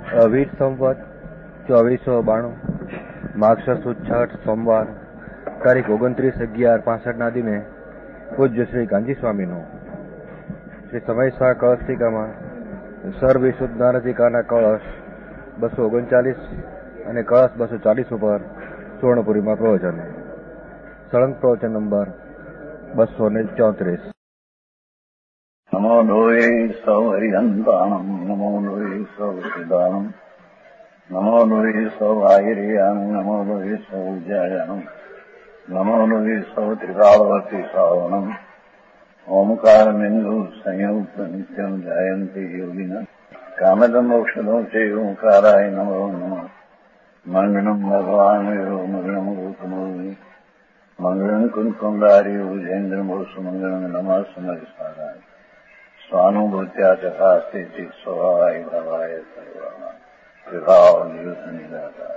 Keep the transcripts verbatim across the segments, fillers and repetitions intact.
વીર સંવત ચોવીસો બાણું માગસર સુદ છઠ સોમવાર તારીખ ઓગણત્રીસ અગિયાર પાસઠ ના દિને પૂજ્ય શ્રી ગાંધી સ્વામીનું શ્રી સમયસા કળશટીકામાં સર્વવિશુદ્ધ નારદિકાના કળશ બસો ઓગણચાલીસ અને કળશ બસો ચાલીસ ઉપર સુવર્ણપુરીમાં પ્રવચન. સળંગ પ્રવચન નંબર બસો ને ચોત્રીસ. નમો લોહે સૌ હરિહંતાણમ નમો લોહે સૌ સિદાનમ નમો લોહે સૌ આયર્યાણમ નમો લોહે સૌ જયાણમ નમો લોહે સૌ ત્રિકાળવતી શ્રાવણમ ઓમકાર બિંદુ સંયુક્ત નિત્યમ જાયંતિ યોગિના કામદમ મોક્ષદો છે ઓંકારાય નમો નમઃ. મંગળમ ભગવાન મંગળમ ગૌતમોની મંગળમ કુંકુંડારી ઉજેન્દ્રમો સુમંગળમ નમઃ સમરિસ્વારાય સ્વાનુભૂત્યા ચકાસ્તે સ્વભાવાય ભવાય સર્વાના વિભાવ નિયુત નિરાકાર.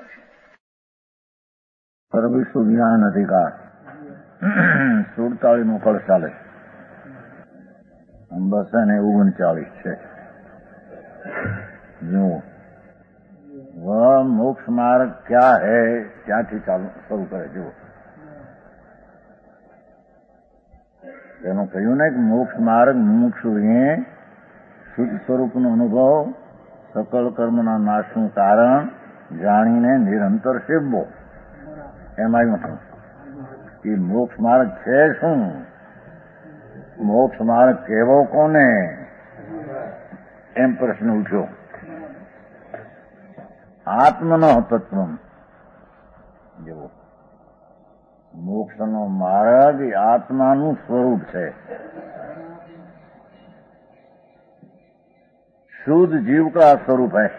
સર્વવિશ્વ જ્ઞાન અધિકાર સુડતાલીસ નું કળ ચાલે બસો ને ઓગણચાલીસ છે. જો વહ મોક્ષ માર્ગ ક્યાં હૈ ત્યાંથી ચાલુ શરૂ કરે. જુઓ એનું કહ્યું ને કે મોક્ષ માર્ગ મુમુક્ષુ એ શુદ્ધ સ્વરૂપનો અનુભવ સકલ કર્મના નાશનું કારણ જાણીને નિરંતર સેવવો. એમાં આવ્યું હતું એ મોક્ષ માર્ગ છે શું? મોક્ષ માર્ગ કેવો કોને એમ પ્રશ્ન ઉઠ્યો. આત્મનો તત્વ જેવો મોક્ષનો માર્ગ એ આત્માનું સ્વરૂપ છે. શુદ્ધ જીવ કા સ્વરૂપ है.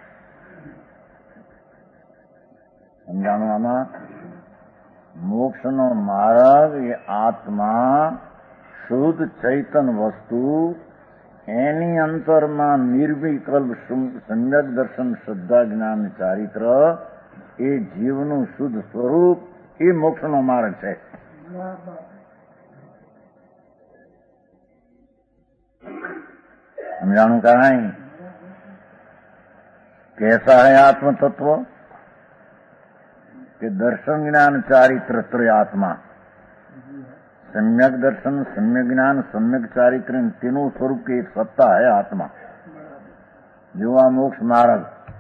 સમજાણું આમાં? મોક્ષનો માર્ગ એ આત્મા શુદ્ધ ચૈતન વસ્તુ એની અંતરમાં નિર્વિકલ્પ સમ્યક દર્શન શ્રદ્ધા જ્ઞાન ચારિત્ર એ જીવનું શુદ્ધ સ્વરૂપ એ મોક્ષનો માર્ગ છે. સમજાણું કાંઈ? कैसा है आत्म तत्व કે દર્શન જ્ઞાન ચારિત્ર ત્રય આત્મા. सम्यक दर्शन सम्यक ज्ञान सम्यक चारित्र तीनों स्वरूप की एक सत्ता है आत्मा. जो आ मोक्ष मार्ग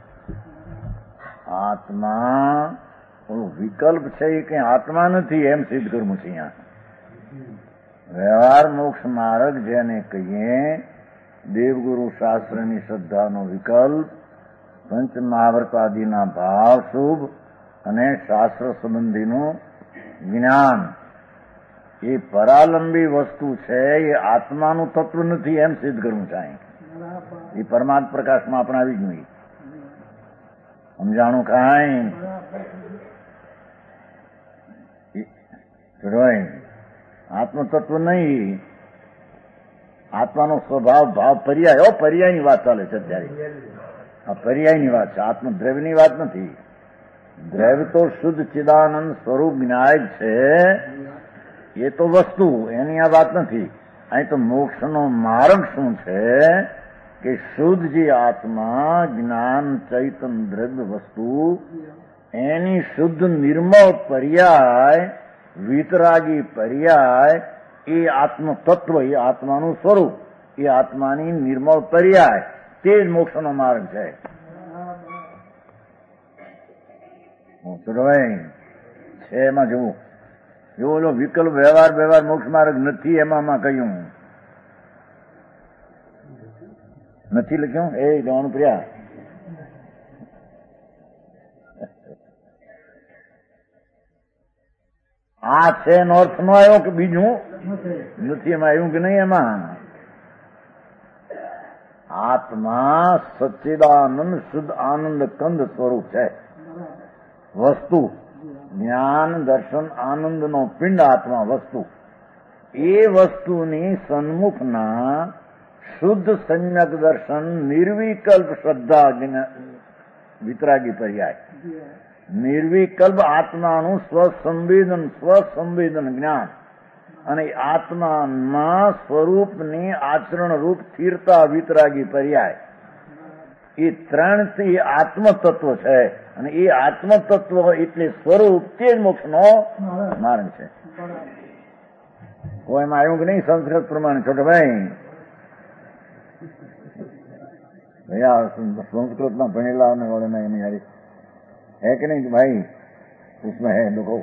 आत्मा विकल्प છે કે આત્મા નથી એમ સિદ્ધ કરવું છે. અહીંયા વ્યવહાર મોક્ષ માર્ગ જેને કહીએ દેવગુરુ શાસ્ત્રની શ્રદ્ધાનો વિકલ્પ પંચ મહાવ્રત આદિના ભાવ શુભ અને શાસ્ત્ર સંબંધીનું જ્ઞાન એ પરાલંબી વસ્તુ છે. એ આત્માનું તત્વ નથી એમ સિદ્ધ કરવું ચાહે. એ પરમાત્મ પ્રકાશમાં આપણે આવી જ નહીં. સમજાણું કાંઈ? આત્મતત્વ નહીં. આત્માનો સ્વભાવ ભાવ પર્યાય પર્યાયની વાત ચાલે છે અત્યારે. આ પર્યાયની વાત છે, આત્મદ્રવ્યની વાત નથી. દ્રવ્ય તો શુદ્ધ ચિદાનંદ સ્વરૂપ જ્ઞાય છે. એ તો વસ્તુ એની આ વાત નથી. અહીં તો મોક્ષનો માર્ગ શું છે કે શુદ્ધ જે આત્મા જ્ઞાન ચૈતન દ્રવ્ય વસ્તુ એની શુદ્ધ નિર્મળ પર્યાય વિતરાગી પર્યાય એ આત્મ તત્વ એ આત્માનું સ્વરૂપ એ આત્માની નિર્મળ પર્યાય તે જ મોક્ષનો માર્ગ છે. છે એમાં જવું જો ઓલો વિકલ્પ વ્યવહાર વ્યવહાર મોક્ષ માર્ગ નથી એમાં કહ્યું નથી લખ્યું. એ જવાનું પ્રિયા આ છે એનો અર્થ નો આવ્યો કે બીજું નથી એમાં આવ્યું કે નહીં? એમાં આત્મા સચ્ચિદાનંદ શુદ્ધ આનંદ કંદ સ્વરૂપ છે. વસ્તુ જ્ઞાન દર્શન આનંદનો પિંડ આત્મા વસ્તુ. એ વસ્તુની સન્મુખના શુદ્ધ સમ્યક દર્શન નિર્વિકલ્પ શ્રદ્ધા વિતરાગી પર્યાય નિર્વિકલ્પ આત્માનું સ્વસંવેદન સ્વસંવેદન જ્ઞાન અને આત્માના સ્વરૂપની આચરણ રૂપ સ્થિરતા વિતરાગી પર્યાય એ ત્રણથી આત્મતત્વ છે, અને એ આત્મતત્વ એટલે સ્વરૂપ તે જ મોક્ષનો માર્ગ છે. કોઈમાં આવ્યું કે નહીં સંસ્કૃત પ્રમાણે? છોટે ભાઈ ભૈયા संस्कृत में भणेला होने वाले में नहीं यारी है कि नहीं भाई? उसमें है देखो,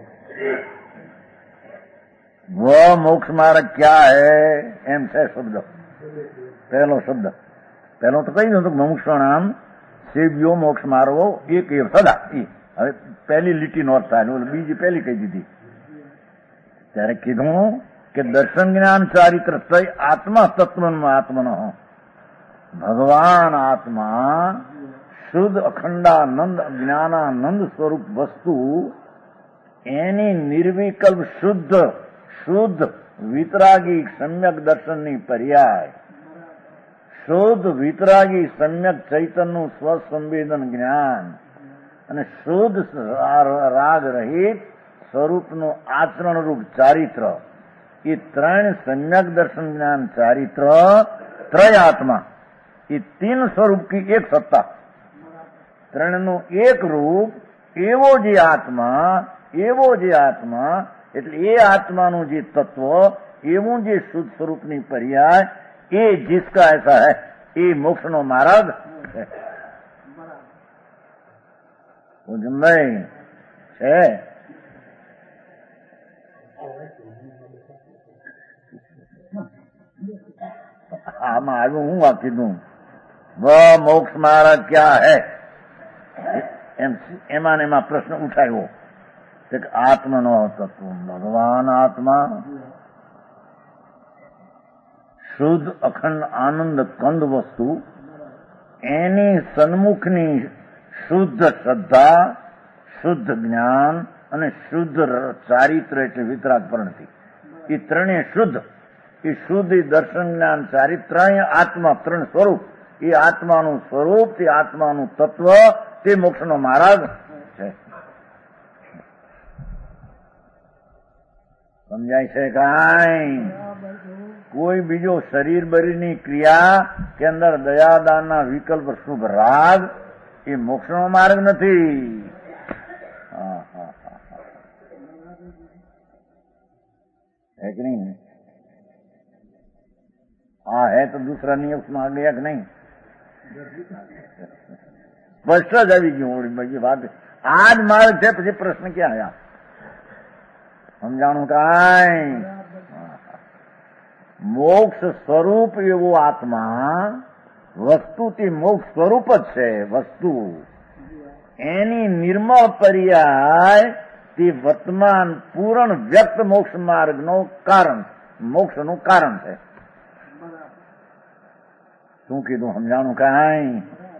वो मोक्ष मार्ग क्या है एम से शब्द, पहलो शब्द पहलो तो कही दो मोक्षणाम सेव्यो मोक्ष मार्गो एक सदा. હવે પહેલી લીટી નોટ થાય, બીજી પહેલી કહી દીધી. ત્યારે કીધું કે દર્શન જ્ઞાન ચારિત્ર તય આત્મા તત્વનો આત્મનો ભગવાન આત્મા શુદ્ધ અખંડાનંદ જ્ઞાનાનંદ સ્વરૂપ વસ્તુ, એની નિર્વિકલ્પ શુદ્ધ શુદ્ધ વિતરાગી સમ્યક દર્શનની પર્યાય, શુદ્ધ વિતરાગી સમ્યક ચૈતન્યનું સ્વસંવેદન જ્ઞાન અને શુદ્ધ રાગ રહિત સ્વરૂપનું આચરણરૂપ ચારિત્ર, એ ત્રણ સમ્યક દર્શન જ્ઞાન ચારિત્ર ત્રય આત્મા, એ તીન સ્વરૂપ કી એક સત્તા, ત્રણનું એક રૂપ એવો જે આત્મા, એવો જે આત્મા એટલે એ આત્માનું જે તત્વ, એવું જે શુદ્ધ સ્વરૂપની પર્યાય, એ जिसका ऐसा है એ મોક્ષનો માર્ગ છે. ઉજમભાઈ છે આમાં આવ્યું હું આ કીધું વ મોક્ષ માર્ગ ક્યાં હે, એમ એમાં ને એમાં પ્રશ્ન ઉઠાવ્યો કે આત્મનો તત્વ ભગવાન આત્મા શુદ્ધ અખંડ આનંદ કંદ વસ્તુ, એની સન્મુખની શુદ્ધ શ્રદ્ધા, શુદ્ધ જ્ઞાન અને શુદ્ધ ચારિત્ર એટલે વિતરાગ પ્રણતિ, એ ત્રણેય શુદ્ધ, એ શુદ્ધ દર્શન જ્ઞાન ચારિત્ર આત્મા ત્રણ સ્વરૂપ, એ આત્માનું સ્વરૂપ, તે આત્માનું તત્વ, તે મોક્ષનો માર્ગ છે. સમજાય છે કાંઈ? કોઈ બીજો શરીર બરીની ક્રિયા કે અંદર દયાદાનના વિકલ્પ શુભ રાગ એ મોક્ષનો માર્ગ નથી. है कि नहीं? हाँ है तो दूसरा नियम में आ गया कि नहीं? स्पष्ट ज આવી ગયું. બધી વાત આ જ માર્ગ છે. પછી પ્રશ્ન ક્યાં આયા? સમજાણું કાંઈ? મોક્ષ સ્વરૂપ એવો આત્મા વસ્તુથી મોક્ષ સ્વરૂપ જ છે. વસ્તુ એની નિર્મળ પર્યાય તે વર્તમાન પૂર્ણ વ્યક્ત મોક્ષ માર્ગનો કારણ, મોક્ષનું કારણ છે. શું કીધું? સમજાણું કાંઈ?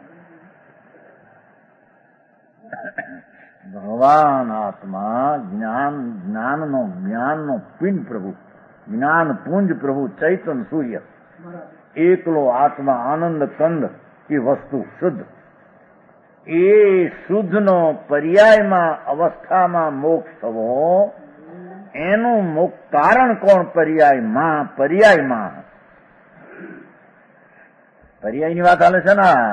ભગવાન આત્મા જ્ઞાન જ્ઞાનનો જ્ઞાનનો પિંડ પ્રભુ, જ્ઞાન પુંજ પ્રભુ ચૈતન સૂર્ય, એકલો આત્મા આનંદ કંદ એ વસ્તુ શુદ્ધ, એ શુદ્ધનો પર્યાયમાં અવસ્થામાં મોક્ષ થવો, એનું મોક્ષ કારણ કોણ? પર્યાયમાં, પર્યાયમાં પર્યાયની વાત હાલે છે ને,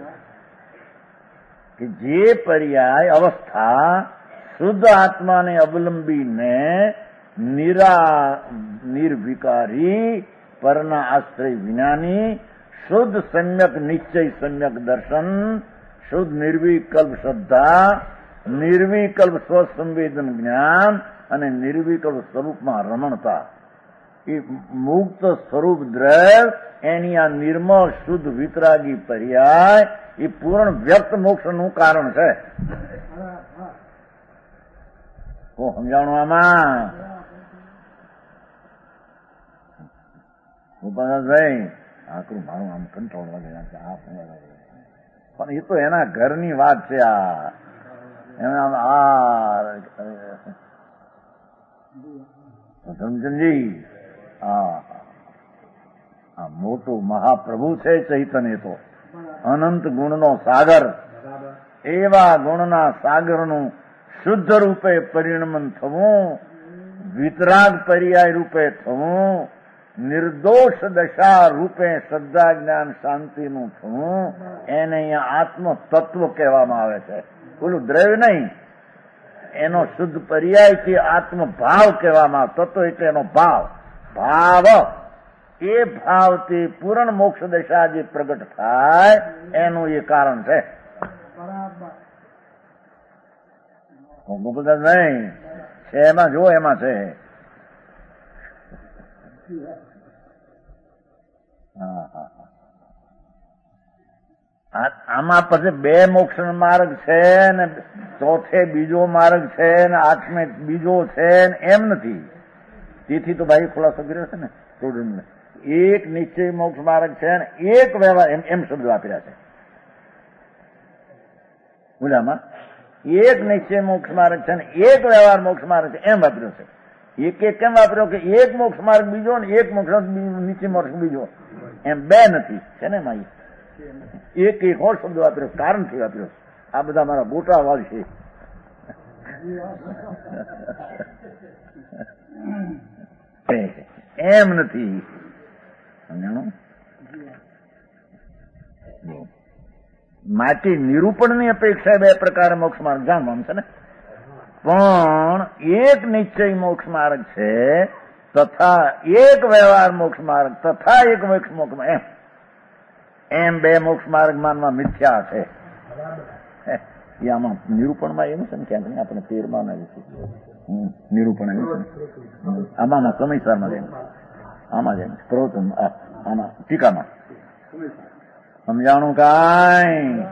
કે જે પર્યાય અવસ્થા શુદ્ધ આત્માને અવલંબીને નિરા નિર્વિકારી પરના આશ્રય વિનાની શુદ્ધ સમ્યક નિશ્ચય સમ્યક દર્શન, શુદ્ધ નિર્વિકલ્પ શ્રદ્ધા, નિર્વિકલ્પ સ્વસંવેદન જ્ઞાન અને નિર્વિકલ્પ સ્વરૂપમાં રમણતા, એ મુક્ત સ્વરૂપ દ્રવ, એની આ નિર્મળ શુદ્ધ વિતરાગી પર્યાય એ પૂર્ણ વ્યક્ત મોક્ષનું કારણ છે. હું સમજાણું આમાં? ભાઈ આકરું મારું આમ કંટ્રોલ વગેરે પણ એ તો એના ઘરની વાત છે. આ એના સમજનજી, હા આ મોટું મહાપ્રભુ છે ચૈતન્ય, તો અનંત ગુણનો સાગર, એવા ગુણના સાગરનું શુદ્ધ રૂપે પરિણમન થવું, વિતરાગ પર્યાય રૂપે થવું, નિર્દોષ દશા રૂપે શ્રદ્ધા જ્ઞાન શાંતિનું છું, એને અહીંયા આત્મ તત્વ કહેવામાં આવે છે. પેલું દ્રવ્ય નહીં, એનો શુદ્ધ પર્યાયથી આત્મભાવ કહેવામાં આવે. તત્વ એટલે એનો ભાવ. ભાવ એ ભાવથી પૂર્ણ મોક્ષ દશા જે પ્રગટ થાય એનું એ કારણ છે. ગોપદાસ નહીં છે, એમાં જો એમાં છે. હા હા આમાં પછી બે મોક્ષ માર્ગ છે ને ચોથે બીજો માર્ગ છે ને આઠમે બીજો છે ને એમ નથી. તેથી તો ભાઈ ખુલાસો કર્યો છે ને સ્ટુડન્ટને. એક નિશ્ચય મોક્ષ માર્ગ છે ને એક વ્યવહાર એમ એમ શબ્દ વાપર્યા છે બોલામાં. એક નિશ્ચય મોક્ષ માર્ગ છે ને એક વ્યવહાર મોક્ષ માર્ગ છે એમ વાપર્યો છે. એક એક કેમ વાપર્યો કે એક મોક્ષ માર્ગ બીજો ને એક મોક્ષ નીચે મોક્ષ બીજો, એમ બે નથી છે ને મારી. એક એક ઓર શબ્દ વાપર્યો, કારણથી વાપર્યો. આ બધા મારા ગોટા વાળ છે. એમ નથી સમજાણું. માટે નિરૂપણની અપેક્ષા બે પ્રકારે મોક્ષ માર્ગ જાણવાનું છે ને. પણ એક નિશ્ચય મોક્ષ માર્ગ છે તથા એક વ્યવહાર મોક્ષ માર્ગ તથા એક મોક્ષ મોક્ષ એમ એમ બે મોક્ષ માર્ગ માનવા મિથ્યા છે. એ આમાં નિરૂપણમાં એવું છે ને ક્યાંક આપણે તેરમાં નિરૂપણ આવ્યું છે આમાં સમયસરમાં જેમ આમાં જેમ સ્ત્રોત આમાં ટીકામાં સમજાણું કાંઈ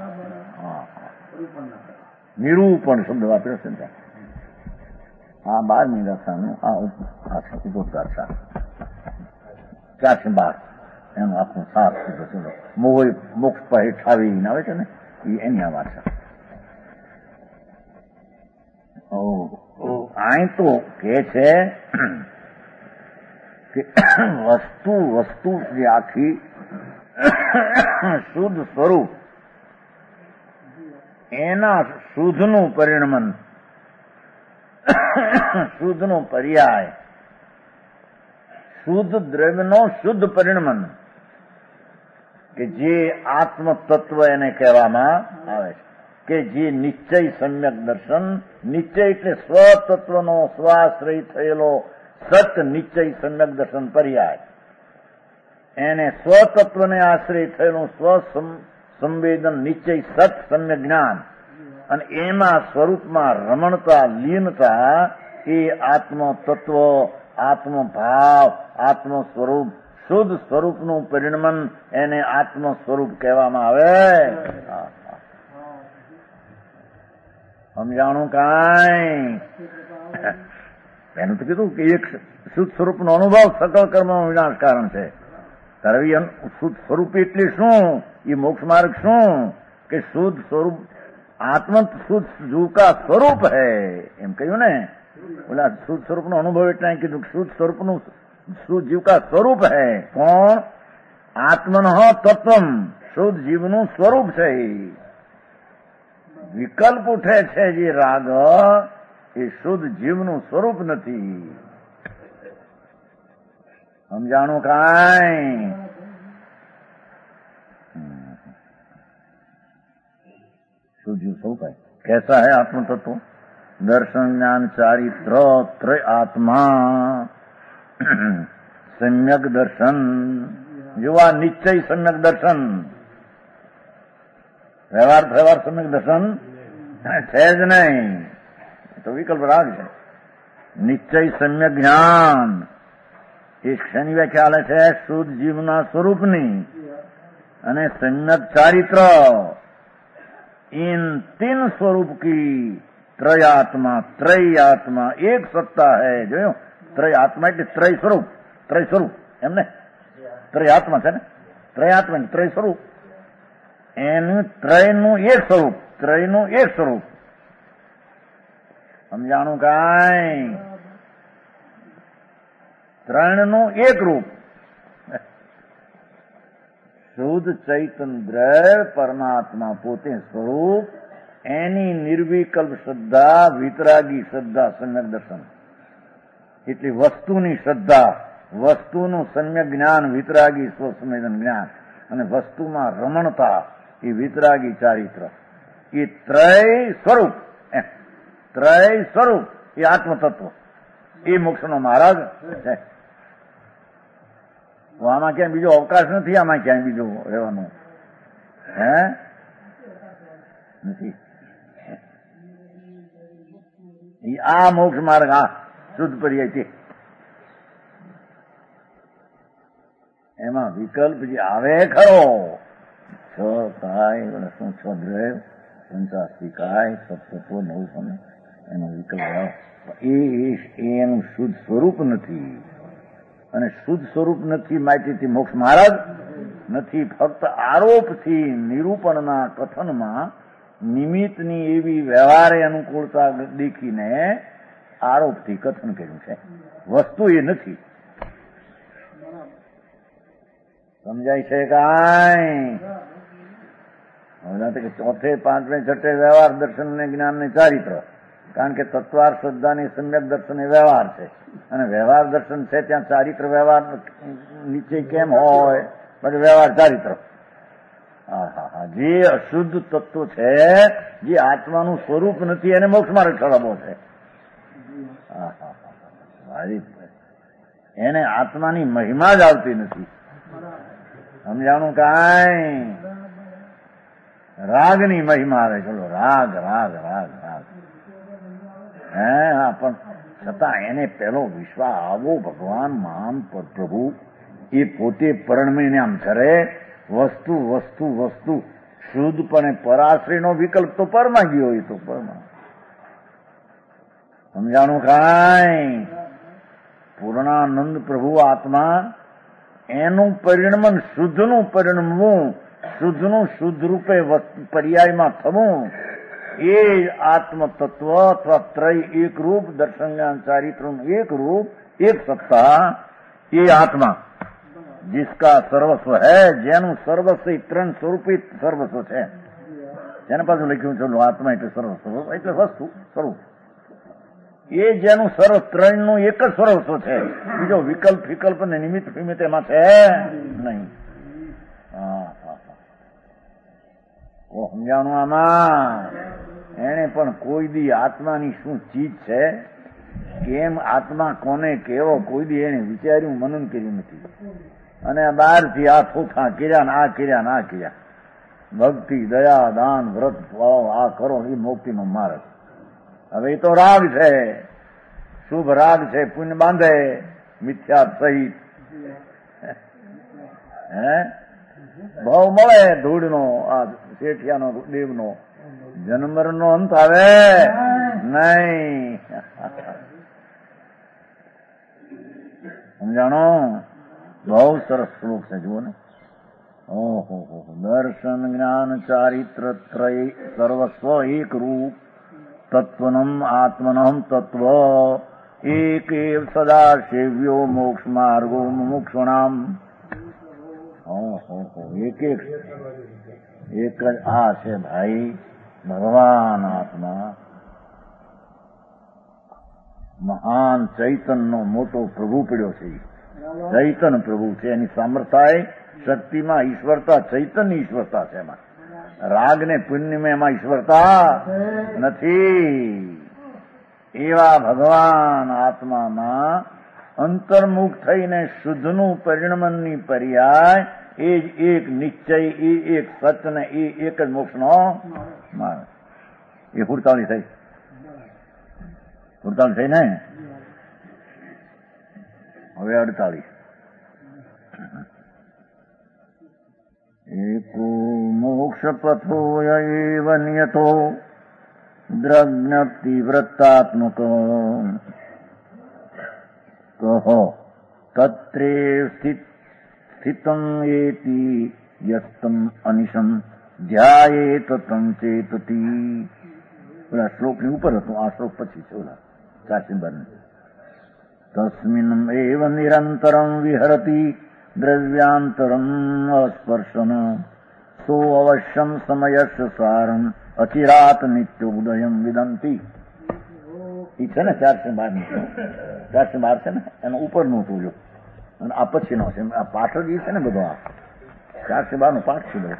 નિરૂપણ શબ્દ વાપર્યો છે ને. આ બારમી દશાનું આ ઉદ્યોગકાર સાર ચારસો બાર એનું આખું સાર શબ્દ મોય મોક્ષ પર ઠાવી આવે છે ને એ એની આ વાત છે. અહીં તો કે છે કે વસ્તુ વસ્તુ જે આખી શુદ્ધ સ્વરૂપ એના શુદ્ધનું પરિણમન શુદ્ધનો પર્યાય શુદ્ધ દ્રવ્યનો શુદ્ધ પરિણમન કે જે આત્મ તત્વ એને કહેવામાં આવે છે કે જે નિશ્ચય સમ્યક દર્શન. નિશ્ચય એટલે સ્વતત્વનો સ્વાશ્રય થયેલો સત નિશ્ચય સમ્યક દર્શન પર્યાય. એને સ્વતત્વને આશ્રય થયેલું સ્વ સંવેદન નિશ્ચય સત સમ્યક જ્ઞાન અને એમાં સ્વરૂપમાં રમણતા લીનતા એ આત્મ તત્વ આત્મ ભાવ આત્મ સ્વરૂપ શુદ્ધ સ્વરૂપનું પરિણમન એને આત્મ સ્વરૂપ કહેવામાં આવે. સમજાણું કાંઈ. એનું તો કીધું કે એક શુદ્ધ સ્વરૂપનો અનુભવ સકળ કર્મનો વિનાશ કારણ છે. તરવી શુદ્ધ સ્વરૂપ એટલે શું? એ મોક્ષ માર્ગ શું કે શુદ્ધ સ્વરૂપ આત્મ શુદ્ધ જીવ કા સ્વરૂપ હૈ એમ કહ્યું ને. બોલા શુદ્ધ સ્વરૂપનો અનુભવ એટલે કીધું શુદ્ધ સ્વરૂપનું શુદ્ધ જીવ કા સ્વરૂપ હૈ. પણ આત્મનો તત્વમ શુદ્ધ જીવનું સ્વરૂપ છે. વિકલ્પ ઉઠે છે જે રાગ એ શુદ્ધ જીવનું સ્વરૂપ નથી. સમજાણું કાંઈ. शुद्ध स्वरूप है. कैसा है आत्म तत्व? दर्शन ज्ञान चारित्र त्रय आत्मा सम्यक दर्शन जो आ निश्चय सम्यक दर्शन व्यवहार व्यवहार सम्यक दर्शन છે જ નહીં તો વિકલ્પ રાગ છે. નિશ્ચય સમ્યક જ્ઞાન એ શેની વ્યાખ્યા આલે છે? શુદ્ધ જીવના સ્વરૂપની અને સમ્યક ચારિત્ર इन तीन स्वरूप की त्रय आत्मा त्रय आत्मा एक सत्ता है. जो त्रय आत्मा એટલે ત્રય સ્વરૂપ ત્રય સ્વરૂપ એમને ત્રય આત્મા છે ને ત્રય આત્મા ત્રય સ્વરૂપ એનું ત્રયનું એક સ્વરૂપ ત્રયનું એક સ્વરૂપ. સમજાણું કાંઈ. ત્રણનું એક રૂપ શુદ્ધ ચૈતન દ્રવ્ય પરમાત્મા પોતે સ્વરૂપ એની નિર્વિકલ્પ શ્રદ્ધા વિતરાગી શ્રદ્ધા સમ્યક દર્શન એટલે વસ્તુની શ્રદ્ધા વસ્તુનું સમ્યક જ્ઞાન વિતરાગી સ્વસંવેદન જ્ઞાન અને વસ્તુમાં રમણતા એ વિતરાગી ચારિત્ર. એ ત્રય સ્વરૂપ ત્રય સ્વરૂપ એ આત્મતત્વ એ મોક્ષનો મહારાજ છે. આમાં ક્યાંય બીજો અવકાશ નથી, આમાં ક્યાંય બીજું રહેવાનું હે નથી. આ મોક્ષ માર્ગ આ શુદ્ધ પર્યાય છે. એમાં વિકલ્પ જે આવે ખરો છ કાય શું છ દ્રવ પંચાસી કાય સપ્તત્વ નવ સમય એનો વિકલ્પ આવે એ એનું શુદ્ધ સ્વરૂપ નથી. અને શુદ્ધ સ્વરૂપ નથી માહિતીથી મોક્ષ મહારાજ નથી. ફક્ત આરોપથી નિરૂપણના કથનમાં નિમિત્તની એવી વ્યવહારે અનુકૂળતા દેખીને આરોપથી કથન કર્યું છે. વસ્તુ એ નથી. સમજાય છે કાંઈ? કે ચોથે પાંચમે છઠ્ઠે વ્યવહાર દર્શન ને જ્ઞાન ને ચારિત્ર. કારણ કે તત્વાર શ્રદ્ધાની સમ્યક દર્શન એ વ્યવહાર છે અને વ્યવહાર દર્શન છે ત્યાં ચારિત્ર વ્યવહાર નીચે કેમ હોય? પછી વ્યવહાર ચારિત્ર. હા હા હા જે અશુદ્ધ તત્વ છે, જે આત્માનું સ્વરૂપ નથી, એને મોક્ષ માર્ગ ઠરાવો છે. હા હા હા એને આત્માની મહિમા જ આવતી નથી. સમજાણું કાંઈ? રાગની મહિમા આવે. ચલો રાગ રાગ રાગ રાગ હે હા પણ છતાં એને પેલો વિશ્વાસ આવો ભગવાન મહાન પ્રભુ એ પોતે પરણમીને આમ કરે. વસ્તુ વસ્તુ વસ્તુ શુદ્ધપણે પરાશ્રયનો વિકલ્પ તો પરમાં ગયો. એ તો પરમાં સમજાણું કાંઈ? પૂર્ણાનંદ પ્રભુ આત્મા એનું પરિણમન શુદ્ધનું પરિણમવું, શુદ્ધનું શુદ્ધ રૂપે પર્યાયમાં થવું એ આત્મતત્વ અથવા ત્રય એક રૂપ દર્શન જ્ઞાન ચારિત્રનું એક રૂપ એક સત્તા એ આત્મા जिसका સર્વસ્વ है, જેનું સર્વસ્વ ત્રણ સ્વરૂપિત સર્વસ્વ છે. જેને પાછું લખ્યું છે આત્મા એટલે સર્વસ્વ એટલે વસ્તુ સ્વરૂપ. એ જેનું સર્વ ત્રણનું એક જ સર્વસ્વ છે. બીજો વિકલ્પ વિકલ્પ ને નિમિત્ત નિમિત્ત એમાં છે નહીં. હા હા હા સમજાણું આમાં? એને પણ કોઈ દી આત્માની શું ચીજ છે, કેમ આત્મા કોને કેવો કોઈ દી એને વિચાર્યું મનન કર્યું નથી. અને બહારથી આ થોથા કર્યા ને આ કર્યા ને આ કર્યા. ભક્તિ દયા દાન વ્રત આ કરો એ મુક્તિનો માર્ગ. હવે એ તો રાગ છે, શુભ રાગ છે. પુણ્ય બાંધે મિથ્યા સહિત હે ભાવ મળે ધૂળનો આ શેઠિયાનો દેવનો. જન્મરનો અંત આવે નહીં. સમજાણો? બહુ સરસ શ્લોક છે. જુઓ ને. ઓહો દર્શન જ્ઞાન ચારિત્ર ત્રય સર્વસ્વ એક રૂપ તત્વનમ આત્મનમ તત્વ એક એવ સદા સેવ્યો મોક્ષ માર્ગો મુમુક્ષુણામ. ઓહો એક એક એક જ આ છે ભાઈ ભગવાન આત્મા. મહાન ચૈતનનો મોટો પ્રભુ પડ્યો છે. ચૈતન પ્રભુ છે. એની સામર્થ્ય શક્તિમાં ઈશ્વરતા, ચૈતન્ય ઈશ્વરતા છે. એમાં રાગ ને પુણ્યમાં એમાં ઈશ્વરતા નથી. એવા ભગવાન આત્મામાં અંતર્મુખ થઈને શુદ્ધનું પરિણમનની પર્યાય એ જ એક નિશ્ચય, એ એક સત્ય ને એ એક જ મોક્ષનો માર્ગ. એ હુડતાળી થઈ હુડતાળી થઈ ને. હવે અડતાલીસ. एको मोक्ष पथो एव नियतो द्रग्नप्ति वृत्तात्मक कहो तत्रे स्थितम् एति यस्तम अनिशम ध्यायेत तम चेतति. ઓલા શ્લોકની ઉપર હતું, આ શ્લોક પછી છે ઓલા ચારસી બાર. તસ્મિન એવ નિરંતરમ વિહરતિ દ્રવ્યાંતરમ અસ્પર્શન સો અવશ્યમ સમયસ્ય સારમ અચિરાત નિત્યોદયમ વિદંતી. એ છે ને ચારસો બાર ચારસો બાર છે ને એનો ઉપરનું હતું. જો અને આ પછીનો છે આ પાઠ જ છે ને બધો, આ ચારસો બાર નો પાઠ છે બધો.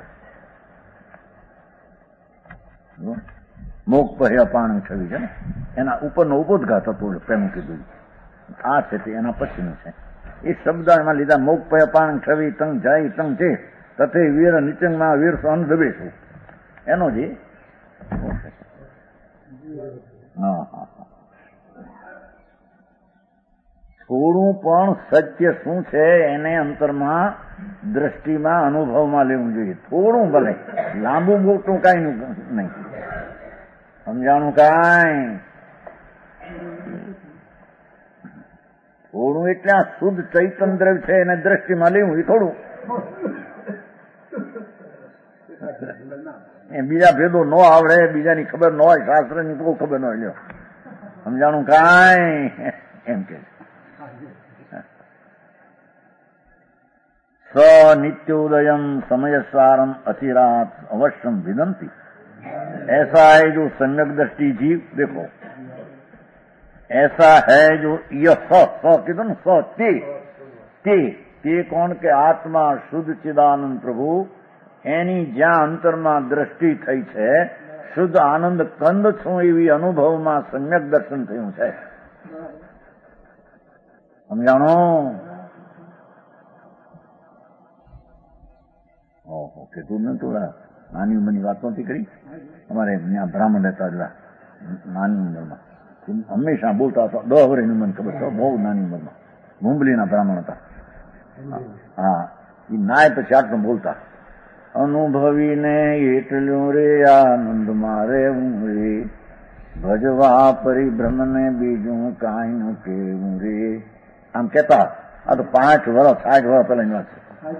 મોક પહે અપાણ છવી છે ને, એના ઉપરનો ઉપોદઘાત હતો પેલું કીધું. આ છે તે એના પછીનું છે. એ શબ્દ એમાં લીધા મોક પહે અપાણ છવી તંગ જાય તંગ છે તથે વીર નિચંગમાં વીર સહન દબે છે એનો જે. હા હા હા થોડું પણ સત્ય શું છે એને અંતરમાં દ્રષ્ટિમાં અનુભવમાં લેવું જોઈએ. થોડું ભલે, લાંબુ મોટું કાંઈ નહીં, સમજાણું કાંઈ. થોડું એટલે આ શુદ્ધ ચૈતન્ય દ્રવ્ય છે એને દ્રષ્ટિમાં લેવું એ થોડું. એ બીજા ભેદો ન આવડે, બીજાની ખબર ન હોય, શાસ્ત્રની કોઈ ખબર ન હોય, લ્યો સમજાણું કાંઈ એમ કે. स नित्योदयम समयसारम अचिरात अवश्यम विदंती. ऐसा है जो सम्यक दृष्टि जीव, देखो ऐसा है जो यह स स किधर स ते ते ते कौन के आत्मा शुद्ध चिदानंद प्रभु એની જ્યાં અંતરમાં દ્રષ્ટિ થઈ છે, શુદ્ધ આનંદ કંદ છું એવી અનુભવમાં સમ્યક દર્શન થયું છે. સમજાણો? ઓહો કીધું ને થોડા નાની ઉંમરની વાત નથી કરી. અમારે ત્યાં બ્રાહ્મણ રહેતા હતા નાની ઉંમરમાં, હંમેશા બોલતા હતા. દસ વર્ષની ઉંમર ખબર છે, બહુ નાની ઉંમરમાં મુંબલીના બ્રાહ્મણ હતા. હા, એ નાય પછી આટલું બોલતા. અનુભવીને એટલું રે આનંદ મારે હું રે, ભજવા પરિભ્રમને બીજું કાંઈ ન કેવું રે. આમ કેતા. આ તો પાંચ વર્ષ સાઠ વર્ષ પહેલાની વાત છે.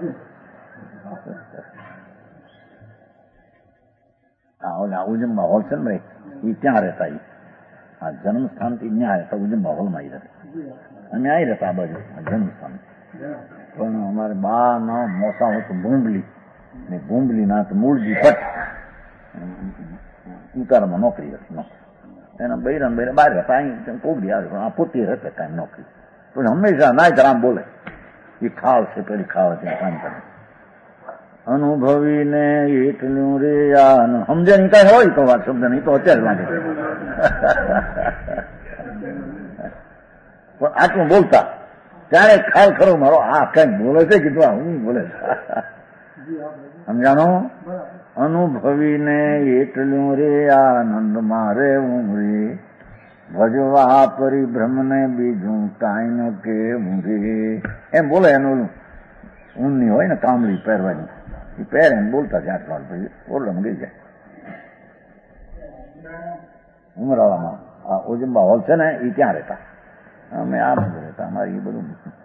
હા, ઉજમ્બા હોલ છે ને ભાઈ, એ ત્યાં રહેતા. એ આ જન્મસ્થાન થી ત્યાં રહેતા, ઉજમ્બા હોલમાં આવી રહેતા. અમે આવી રહેતા આ બાજુ જન્મસ્થાન. પણ અમારે બા ના મોસા હતું બુંબલી, ને બુંબલી ના તો મૂળજી ભટ્ટ ઉતારામાં નોકરી હતી. એના બૈરા બૈરા બહાર રહેતા, અહીં કોગડી આવે પણ આ પોતી રહેતા કાંઈ નોકરી. પણ હંમેશા નાય રામ બોલે, એ ખાવ છે પેલી ખાવ ત્યાં કામ કરે. અનુભવીને એટલું રે આ સમજે નહીં કાંઈ હોય તો વાત શબ્દ નહીં તો અત્યારે લાગે. પણ આટલું બોલતા ત્યારે ખ્યાલ ખરો મારો આ કઈક બોલે છે કીધું આ હું બોલે છે. સમજાણો? અનુભવીને એટલું રે આનંદ મારે હું રે, ભજવા પરિભ્રમને બીજું કાંઈ ન કેવું રે. એમ બોલે. એનું ઊનની હોય ને કામળી પહેરવાની, એ પહેરે ને બોલતા છે આટલા પછી ઓરડામાં ગઈ જાય. ઉમરાળામાં આ ઓજંબા હોલ છે ને એ ત્યાં રહેતા, અમે આ બધું રહેતા. અમારે એ બધું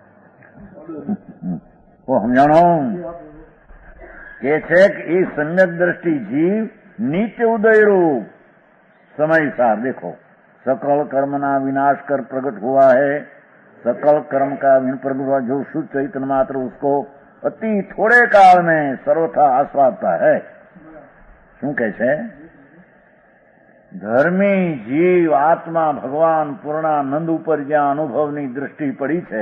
સમજાણો કે છે કે એ સમ્યક દ્રષ્ટિ જીવ નિત્ય उदयरूप समय सार देखो सकल कर्म ना विनाश कर प्रकट हुआ है, सकल कर्म का प्रकट हुआ जो शुद्ध चैतन्य मात्र उसको अति थोड़े काल में सर्वथा आस्वादता है. શું કહે છે? ધર્મી જીવ આત્મા ભગવાન પૂર્ણાનંદ ઉપર જ્યાં અનુભવની દ્રષ્ટિ પડી છે,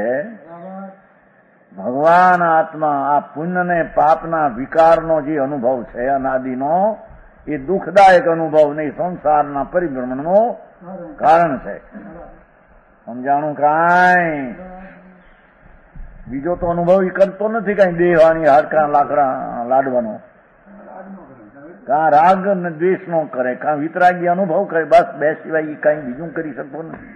ભગવાન આત્મા આ પુણ્ય ને પાપના વિકારનો જે અનુભવ છે અનાદિનો, એ દુઃખદાયક અનુભવ નહીં, સંસારના પરિભ્રમણનો કારણ છે. સમજાણું કાંઈ? બીજો તો અનુભવ એ કરતો નથી કાંઈ દેહવાની હાડકા લાકડા લાડવાનો, કાં રાગ ને દ્વેષ નો કરે, કાં વિતરાગી અનુભવ કરે, બસ બે સિવાય એ કાંઈ બીજું કરી શકતો નથી.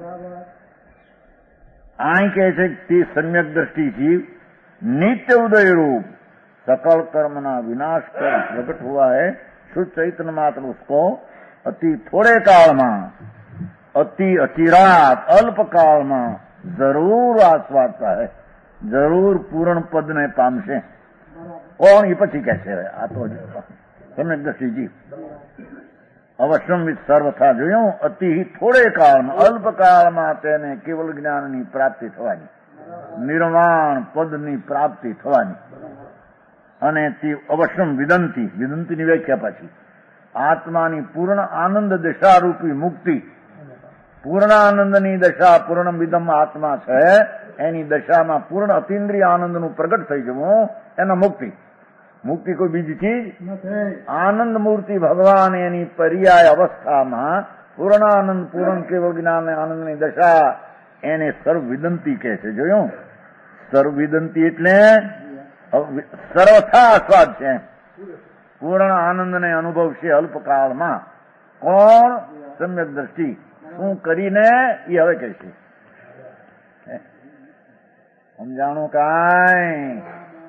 અહીં કહે છે તે સમ્યક દ્રષ્ટિ જીવ नित्य उदय रूप सकल कर्मना विनाश कर प्रकट हुआ है, शुद्ध चैतन्य मात्र उसको अति थोड़े काल में, अति अचिरात अल्प काल में जरूर आस्वादता है, जरूर पूर्ण पद ने पामशे. કોણ? એ પછી કે છે આ તો સમ્યક દ્રષ્ટિ જીવ અવશ્યમ સર્વથા જોયું અતિ થોડે કાળમાં અલ્પ કાળમાં તેને કેવલ જ્ઞાનની પ્રાપ્તિ થવાની, નિર્વાણ પદની પ્રાપ્તિ થવાની. અને તે અવશ્યમ વિદંતી, વિદંતીની વ્યાખ્યા પાછી આત્માની પૂર્ણ આનંદ દશારૂપી મુક્તિ, પૂર્ણ આનંદની દશા પૂર્ણ વિદમ આત્મા છે એની દશામાં પૂર્ણ અતિન્દ્રિય આનંદનું પ્રગટ થઈ જવું એના મુક્તિ. મુક્તિ કોઈ બીજી ચીજ આનંદ મૂર્તિ ભગવાન એની પર્યાય અવસ્થામાં પૂર્ણાનંદ પૂર્ણ કેવળ જ્ઞાન આનંદની દશા એને સર્વવિદંતી કહે છે. જોયું? સર્વવિદંતી એટલે સર્વથા આસ્વાદ છે. પૂર્ણ આનંદને અનુભવશે અલ્પકાળમાં. કોણ? સમ્યક દ્રષ્ટિ. શું કરીને એ હવે કહેશે. સમજાણું કાંઈ?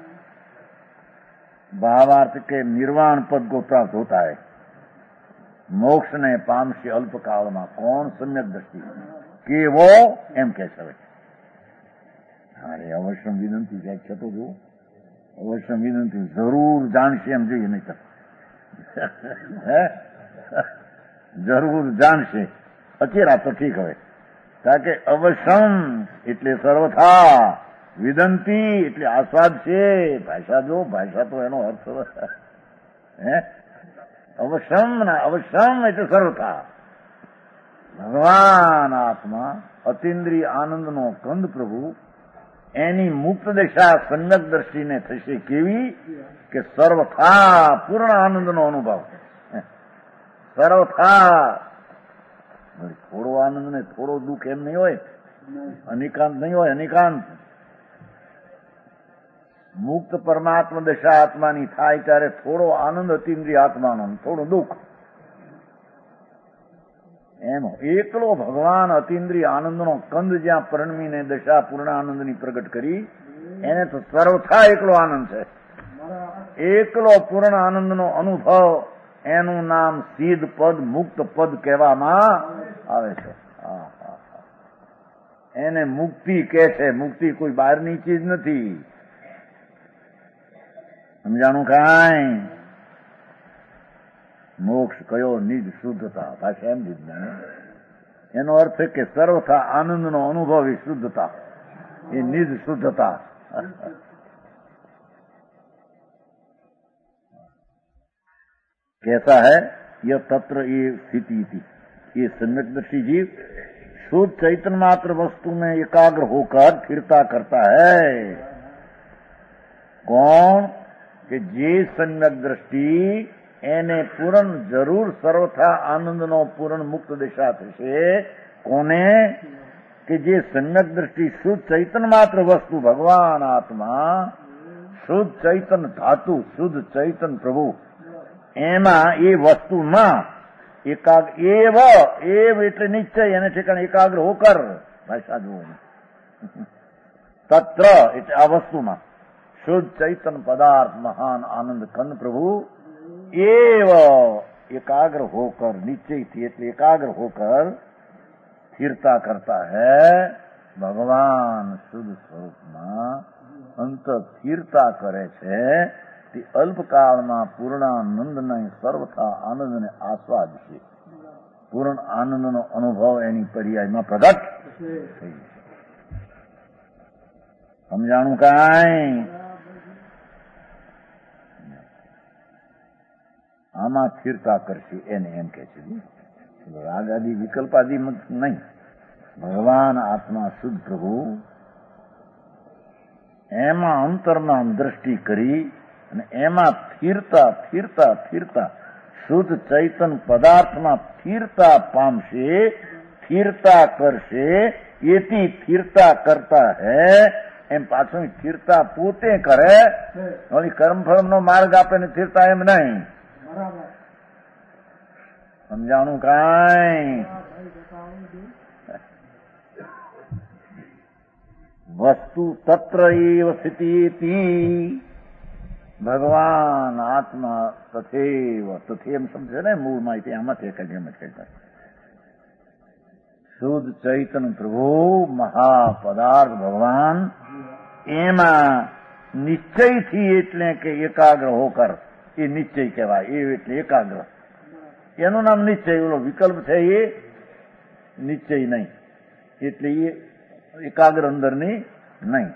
भावार्थ के निर्वाण पद को प्राप्त होता है. मोक्ष ने पामशी अल्पकालમાં. કોણ? સમ્યક દ્રષ્ટિ. કેવો? એમ કે છે. અરે અવશ્ય વિનંતી ક્યાંક છે તો જો અવશ્ય વિનંતી જરૂર જાણશે એમ જોઈએ નહીં તો જરૂર જાણશે. અચેરા તો ઠીક હવે. કારણ કે અવશ્યમ એટલે સર્વથા, વિદંતી એટલે આસ્વાદ છે. ભાષા જો ભાષા તો એનો અર્થ હે અવશ્યમ ના અવશ્યમ એટલે સર્વથા. ભગવાન આત્મા અતિન્દ્રિય આનંદનો કંદ પ્રભુ એની મુક્ત દશા સમ્યક દ્રષ્ટિને થશે. કેવી? કે સર્વથા પૂર્ણ આનંદનો અનુભવ. સર્વથા થોડો આનંદ ને થોડો દુઃખ એમ નહીં હોય. અનિકાંત નહીં હોય. અનિકાંત મુક્ત પરમાત્મા દશા આત્માની થાય ત્યારે થોડો આનંદ અતિન્દ્રિય આત્માનો, થોડું દુઃખ. એમ એકલો ભગવાન અતિન્દ્રિય આનંદનો કંદ જ્યાં પરણમીને દશા પૂર્ણ આનંદની પ્રગટ કરી એને તો સર્વથા એકલો આનંદ છે. એકલો પૂર્ણ આનંદનો અનુભવ એનું નામ સિદ્ધ પદ મુક્ત પદ કહેવામાં આવે છે. એને મુક્તિ કહે છે. મુક્તિ કોઈ બહારની ચીજ નથી. સમજાણું કાંઈ? મોક્ષ કયો? નિજ શુદ્ધતા. ભાષા એમ દીધી. એનો અર્થ કે સર્વથા આનંદનો અનુભવ એ શુદ્ધતા, એ નિજ શુદ્ધતા. कैसा है यह तत्र ये स्थिति थी. ये सम्यक दृष्टि जीव शुद्ध चैतन्य मात्र वस्तु में एकाग्र होकर फिरता करता है. कौन? કે જે સમ્યક દ્રષ્ટિ એને પૂર્ણ જરૂર સર્વથા આનંદનો પૂર્ણ મુક્ત દિશા થશે. કોને? કે જે સમ્યક દ્રષ્ટિ શુદ્ધ ચૈતન્ય માત્ર વસ્તુ ભગવાન આત્મા, શુદ્ધ ચૈતન્ય ધાતુ, શુદ્ધ ચૈતન્ય પ્રભુ એમાં એ વસ્તુમાં એકાગ્ર એવ એવ એટલે નિશ્ચય એને ઠેકાણે એકાગ્ર હોકર. ભાષા જુઓ. તત્ર એટલે આ વસ્તુમાં શુદ્ધ ચૈતન્ય પદાર્થ મહાન આનંદ કંદ પ્રભુ એવ एकाग्र होकर निश्चय थी એટલે एकाग्र होकर स्थिरता करता है. ભગવાન શુદ્ધ સ્વરૂપમાં અંત સ્થિરતા કરે છે. તે અલ્પકાળમાં પૂર્ણાનંદને સર્વથા આનંદને આસ્વાદ છે. પૂર્ણ આનંદનો અનુભવ એની પર્યાયમાં પ્રગટ થઈ. સમજાણું કાંઈ? આમાં સ્થિરતા કરશે એને એમ કે છે. રાગ આદિ વિકલ્પ આદિ નહીં. ભગવાન આત્મા શુદ્ધ પ્રભુ એમાં અંતરમાં દ્રષ્ટિ કરી અને એમાં સ્થિરતા સ્થિરતા સ્થિરતા શુદ્ધ ચૈતન્ય પદાર્થમાં સ્થિરતા પામશે, સ્થિરતા કરશે. એથી સ્થિરતા કરતા હે એમ પાછું સ્થિરતા પોતે કરે. કર્મફળનો માર્ગ આપે ને સ્થિરતા એમ નહીં. સમજાણું કાંઈ? વસ્તુ તત્ર એવ સ્થિતિ. ભગવાન આત્મા તથેવ તથે એમ સમજે ને મૂળ માહિતી આમાંથી એક જ એમ જ કહેતા. શુદ્ધ ચૈતન્ય પ્રભુ મહાપદાર્થ ભગવાન એમાં નિશ્ચયથી એટલે કે એકાગ્ર હોકર. એ નિશ્ચય કહેવાય. એ એટલે એકાગ્ર. એનું નામ નિશ્ચય. ઓલો વિકલ્પ છે એ નિશ્ચય નહીં. એટલે એ એકાગ્ર અંદરની નહીં.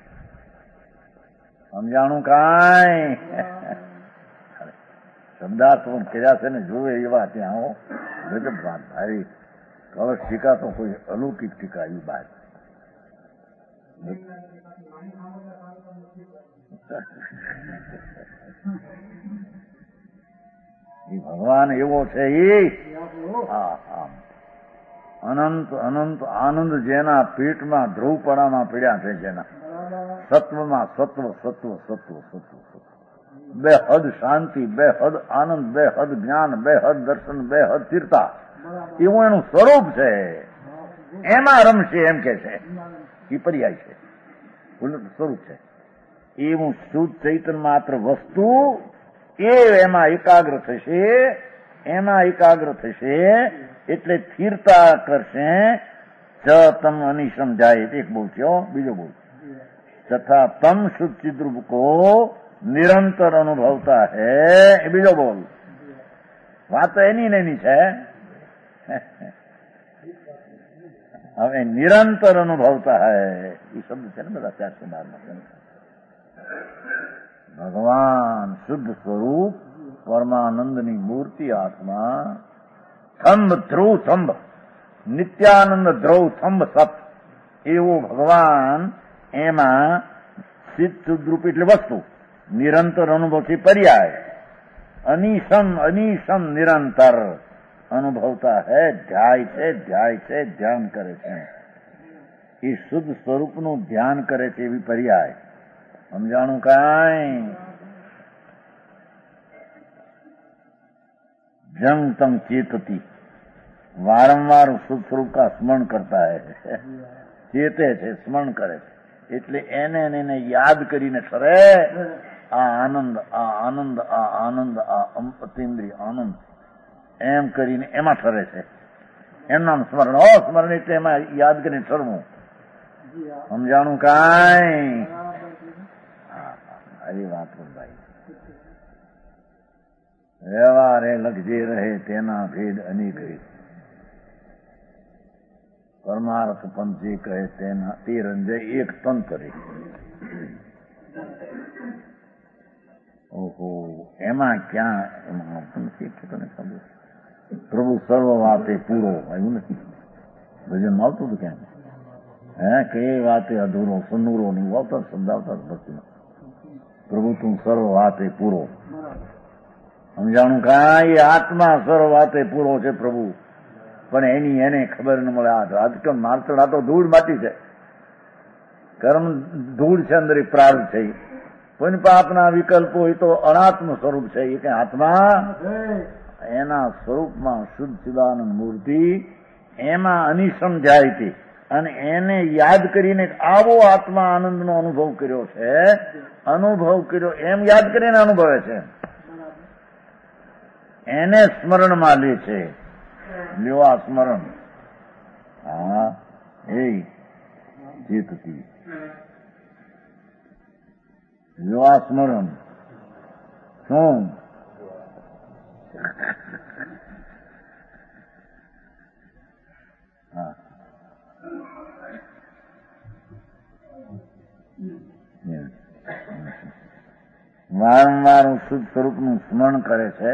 સમજાણું કાંઈ? શબ્દાર્થ કર્યા છે ને જોવે એવા ત્યાં ગજબ વાત ભાઈ. કવચ ટીકા તો કોઈ અલૌકિક ટીકા એ બાદ એ ભગવાન એવો છે એ અનંત અનંત આનંદ જેના પેટમાં ધ્રુવપણામાં પીડ્યા છે, જેના સત્વમાં સત્વ સત્વ સત્વ સત્વ સત્વ બે હદ શાંતિ, બે હદ આનંદ, બે હદ જ્ઞાન, બે હદ દર્શન, બે હદ સ્થિરતા, એવું એનું સ્વરૂપ છે. એમાં રમશે એમ કે છે, એ પર્યાય છે, સ્વરૂપ છે. એવું શુદ્ધ ચૈતન્ય માત્ર વસ્તુ એ એમાં એકાગ્ર થશે, એમાં એકાગ્ર થશે એટલે સ્થિરતા કરશે. ચ તમ અનિશમ જાય એક બોલ છે, બીજો બોલ તથા તમ શુદ્ધ ચિદ્રૂપ કો નિરંતર અનુભવતા હૈ, એ બીજો બોલ. વાત તો એની ને એની છે. હવે નિરંતર અનુભવતા હૈ એ શબ્દ છે ને બધા ચારસો બારમાં. ભગવાન શુદ્ધ સ્વરૂપ પરમાનંદની મૂર્તિ આત્મા, થંભ ધ્રુવ થંભ નિત્યાનંદ ધ્રુવ થંભ સત, એવો ભગવાન એમાં સિદ્ધ શુદ્ધરૂપ એટલે વસ્તુ, નિરંતર અનુભવથી પર્યાય, અનિશમ અનિશમ નિરંતર અનુભવતા હૈ, ધ્યાય છે ધ્યાય છે ધ્યાન કરે છે. એ શુદ્ધ સ્વરૂપનું ધ્યાન કરે છે એવી પર્યાય. સમજાણું કાંઈ? જંગ તમ ચેતતી, વારંવાર શુદ્ધ સ્વરૂપ કા સ્મરણ કરતા હૈ, ચેતે છે, સ્મરણ કરે છે. એટલે એને એને યાદ કરીને ઠરે આ આનંદ, આ આનંદ, આ આનંદ, આ અતિન્દ્રિય આનંદ, એમ કરીને એમાં ઠરે છે. એમ નામ સ્મરણ. હો સ્મરણ એટલે એમાં યાદ કરીને ઠરવું. સમજાણું કાંઈ? એ વાત ભાઈ, વ્યવહારે લખજે રહે તેના ભેદ અનેક રીત, પરમાર્થ પંથ જે કહે તેના તે રંજય એક તંત્રે. ઓહો, એમાં ક્યાં એમાં તને ખબર? પ્રભુ સર્વ વાતે પૂરો, એવું નથી ભજન આવતું હતું ક્યાં? હે કે વાતે અધૂરો સનુરો નહીં આવતા શબ્દ આવતા ભક્તિમાં. પ્રભુ તું સર્વ વાતે પૂરો. સમજાણું કાંઈ? આત્મા સર્વ વાતે પૂરો છે પ્રભુ, પણ એની એને ખબર ન મળે. આ રાજકમ માત્ર આ તો ધૂળ માટી છે, કર્મ ધૂળ છે, અંદર પ્રાર્થ છે. પુણ્ય પાપના વિકલ્પો એ તો અનાત્મ સ્વરૂપ છે. એ કઈ આત્મા એના સ્વરૂપમાં શુદ્ધ ચિદાનંદ મૂર્તિ, એમાં અનિશમ જાય છે. અને એને યાદ કરીને આવો આત્મા આનંદનો અનુભવ કર્યો છે, અનુભવ કર્યો એમ યાદ કરીને અનુભવે છે, એને સ્મરણમાં લે છે. લ્યો આ સ્મરણ. હા એ ચેતતી, લ્યો આ સ્મરણ. શું? હા વારંવાર શુદ્ધ સ્વરૂપનું સ્મરણ કરે છે.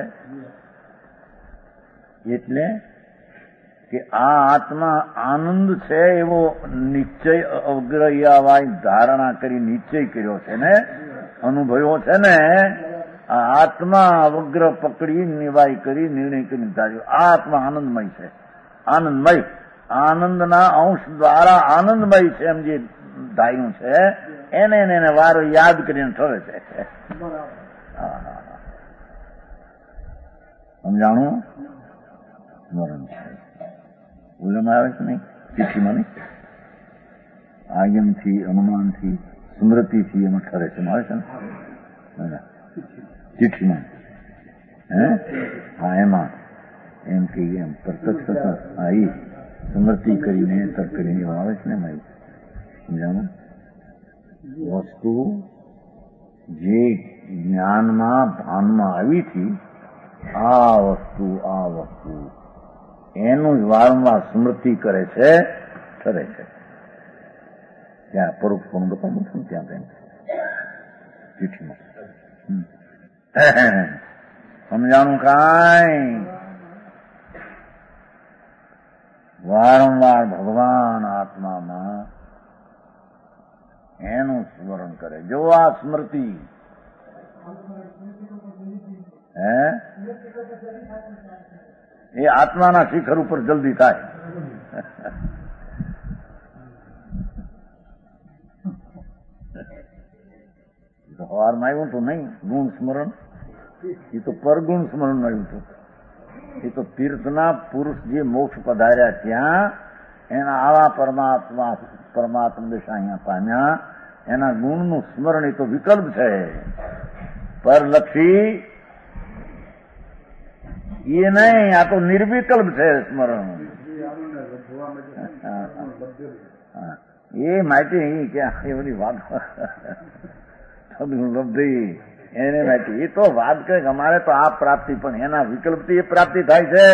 એટલે કે આ આત્મા આનંદ છે એવો નિશ્ચય અગ્રયાવાય ધારણા કરી નિશ્ચય કર્યો છે ને, અનુભવ્યો છે ને. આ આત્મા વગ્ર પકડી નિવાય કરી નિર્ણય કરી ધાર્યો. આ આત્મા આનંદમય છે, આનંદમય, આનંદના અંશ દ્વારા આનંદમય છે એમ જે ધાર્યું છે, એને એને વારો યાદ કરીને ઠરે છે. સમજાણું? સ્મરણ બોલવામાં આવે છે નહીં, ચિઠ્ઠીમાં નહીં, આગમથી, અનુમાનથી, સ્મૃતિથી એમાં ઠરે છે. આવે છે ને ચિઠ્ઠીમાં? હે હા, એમાં એમ કે એમ પ્રત્યક્ષ આ એ સ્મૃતિ કરીને તર્ક કરીને એવું આવે છે ને એમાં. સમજાણું? વસ્તુ જે જ્ઞાનમાં ભાનમાં આવી હતી, આ વસ્તુ આ વસ્તુ એનું જ વારંવાર સ્મૃતિ કરે છે, ઠરે છે. ત્યાં પરોક્ષ બતાવું છું ત્યાં તેમ ચિઠ્ઠીમાં. સમજાણું કાંઈ? વારંવાર ભગવાન આત્મામાં એનું સ્મરણ કરે. જો આ સ્મૃતિ હે એ આત્માના શિખર ઉપર જલ્દી થાય. સવારમાં આવ્યું હતું નહીં ગુણ સ્મરણ, એ તો પરગુણ સ્મરણ આવ્યું હતું. એ તો તીર્થના પુરુષ જે મોક્ષ પધાર્યા ત્યાં એના આવા પરમાત્મા પરમાત્મા દશા અહીંયા પામ્યા, એના ગુણનું સ્મરણ એ તો વિકલ્પ છે. પરલક્ષી એ નહીં, આ તો નિર્વિકલ્પ છે સ્મરણ. એ માહિતી કે એ બધી વાત લબ્ધી એને માહિતી એ તો વાત કરે કે અમારે તો આ પ્રાપ્તિ, પણ એના વિકલ્પથી એ પ્રાપ્તિ થાય છે.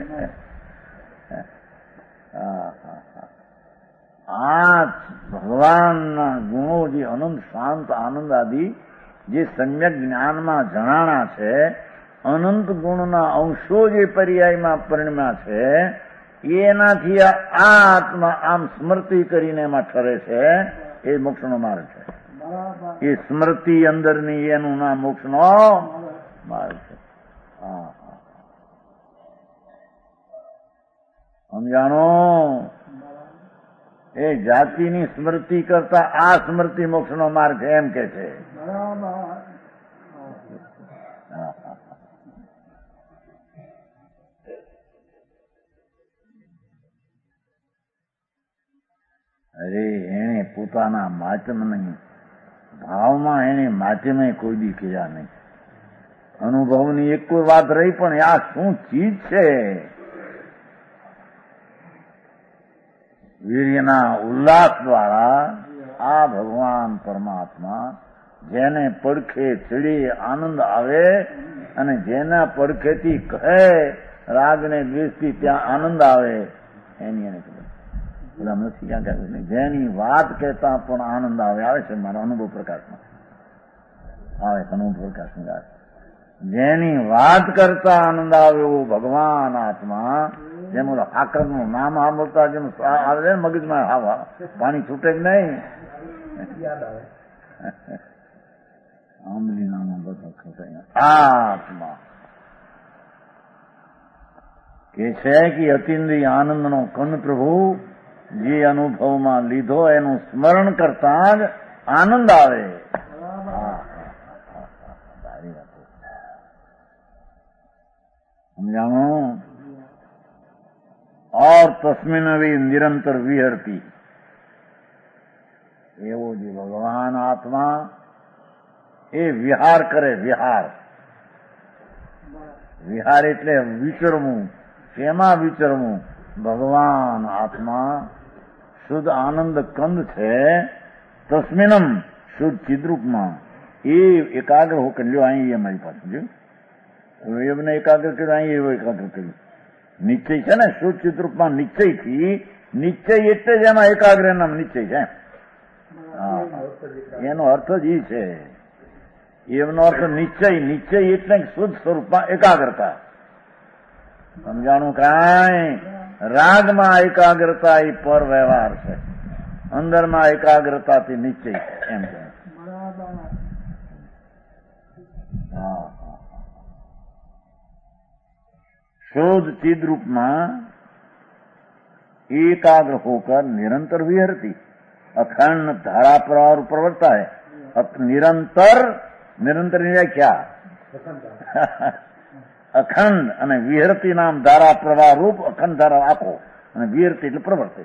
આ ભગવાનના ગુણો જે અનંત શાંત આનંદ આદિ જે સમ્યક જ્ઞાનમાં જણાણા છે, અનંત ગુણના અંશો જે પર્યાયમાં પરિણમ્યા છે, એનાથી આ આત્મા આમ સ્મૃતિ કરીને એમાં ઠરે છે. એ મોક્ષનો માર્ગ છે. એ સ્મૃતિ અંદરની એનું નામ મોક્ષનો માર્ગ છે. હા સમજાણો? એ જાતિની સ્મૃતિ કરતા આ સ્મૃતિ મોક્ષનો માર્ગ છે એમ કે છે. અરે એને પોતાના માધ્યમ નહીં, ભાવમાં એને માધ્યમે કોઈ દી કયા નહીં. અનુભવની એક કોઈ વાત રહી, પણ આ શું ચીજ છે? વીર્યના ઉલ્લાસ દ્વારા આ ભગવાન પરમાત્મા જેને પડખે ચડી આનંદ આવે અને જેના પડખેથી કહે રાગને દ્વેષથી ત્યાં આનંદ આવે, એની એને ખબર. પેલા નથી ક્યાં કહે જેની વાત કહેતા પણ આનંદ આવે આવે છે મારા અનુભવ પ્રકાશમાં આવે છે. અનુભવ પ્રકાશમાં આવે જેની વાત કરતા આનંદ આવે એવું ભગવાન આત્મા. જેમ ઓલા આકરનું નામ સાંભળતા જેમ આવે છે મગજમાં હા પાણી છૂટે જ નહીં. આંબલી નામ આત્મા કે છે કે અતિન્દ્રિય આનંદનો કન પ્રભુ જે અનુભવમાં લીધો એનું સ્મરણ કરતા જ આનંદ આવે. સમજાણો? और तस्मिन भी निरंतर विहरती. એવો જે ભગવાન આત્મા એ વિહાર કરે. વિહાર વિહાર એટલે વિચરવું. શેમાં વિચરવું? ભગવાન આત્મા શુદ્ધ આનંદ કંદ છે. તસ્મિનમ શુદ્ધ ચિદ્રૂપમાં એ એકાગ્ર હો કર્યો. અહીં એ મારી પાસે જો એમને એકાગ્ર કર્યો, અહીં એવો એકાગ્ર કર્યો. નિશ્ચય છે ને શુદ્ધ ચિદ્રૂપમાં નિશ્ચયથી. નિશ્ચય એટલે જ એમાં એકાગ્ર નામ નિશ્ચય છે. એનો અર્થ જ એ છે. એનો અર્થ નિશ્ચય. નિશ્ચય એટલે શુદ્ધ સ્વરૂપમાં એકાગ્રતા. સમજાણું? કાંઈ રાગમાં એકાગ્રતા એ પર વ્યવહાર છે, અંદરમાં એકાગ્રતાથી નિશ્ચય છે એમ કે. હા शुद्ध चिद रूप में एकाग्र होकर निरंतर विहरती. अखंड धारा प्रवाह प्रवर्ता है. निरंतर निरंतर क्या अखंड અને વિહરતી નામ ધારા પ્રવાહ રૂપ અખંડ ધારા આખો અને વિહરતી એટલે પ્રવર્તે.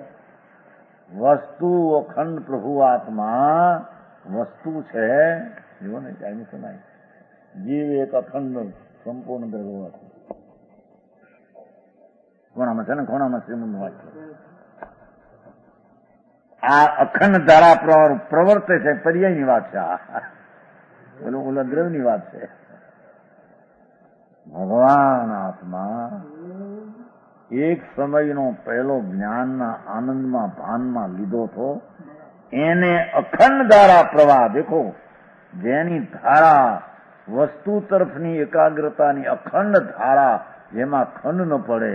વસ્તુ અખંડ પ્રભુ આત્મા વસ્તુ છે. જીવો ને કાયમી સમાય જીવ એક અખંડ સંપૂર્ણ દ્રવ્ય હતું. કોણામાં છે ને કોણામાં શ્રીમંત વાક્ય. આ અખંડ ધારા પ્રવાહ પ્રવર્તે છે. પર્યાયની વાત છે. ઓલું ઓલા દ્રવ્યની વાત છે. ભગવાન આત્મા એક સમયનો પહેલો જ્ઞાનના આનંદમાં ભાનમાં લીધો હતો. એને અખંડ ધારા પ્રવાહ દેખો, જેની ધારા વસ્તુ તરફની એકાગ્રતાની અખંડ ધારા, જેમાં ખંડ ન પડે,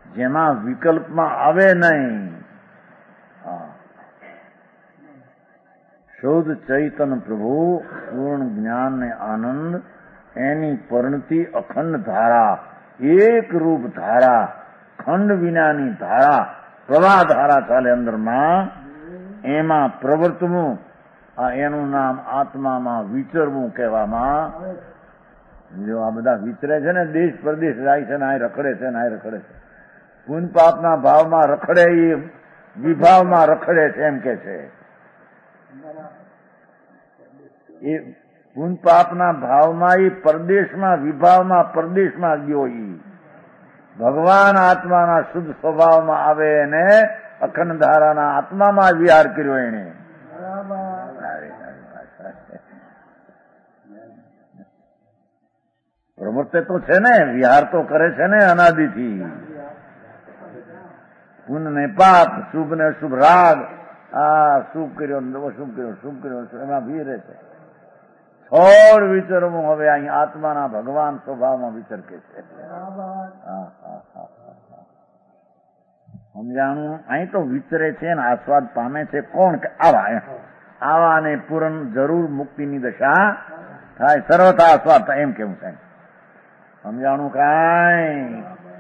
જેમાં વિકલ્પમાં આવે નહીં. શુદ્ધ ચૈતન પ્રભુ પૂર્ણ જ્ઞાન ને આનંદ એની પરિણતિ અખંડ ધારા, એક રૂપ ધારા, ખંડ વિનાની ધારા, પ્રવાહ ધારા ચાલે અંદરમાં, એમાં પ્રવર્તવું, આ એનું નામ આત્મામાં વિચરવું કહેવામાં. જો આ બધા વિચરે છે ને, દેશ પરદેશ જાય છે ને, આ રખડે છે ને, આ રખડે છે, પુન પાપના ભાવમાં રખડે, એ વિભાવમાં રખડે છે એમ કે છે. એ પુન પાપના ભાવમાં, એ પરદેશમાં, વિભાવમાં, પરદેશમાં ગયો. એ ભગવાન આત્માના શુદ્ધ સ્વભાવમાં આવે એને અખંડ ધારાના આત્મામાં વિહાર કર્યો એને. પ્રવૃત્તિ તો છે ને, વિહાર તો કરે છે ને અનાદિથી. પુન ને પાપ, શુભ ને અશુભ રાગ, આ શુભ કર્યો, અશુભ કર્યો, શુભ કર્યો, એમાં વિહરે છે. છોડ વિચરવું હવે અહીં આત્માના ભગવાન સ્વભાવમાં વિચરકે છે. સમજાણું? અહીં તો વિચરે છે ને આસ્વાદ પામે છે કોણ? કે આવા આવાને પૂરણ જરૂર મુક્તિની દશા થાય, સર્વથા આસ્વાદ થાય એમ કેવું સાહેબ. સમજાણું? કાંઈ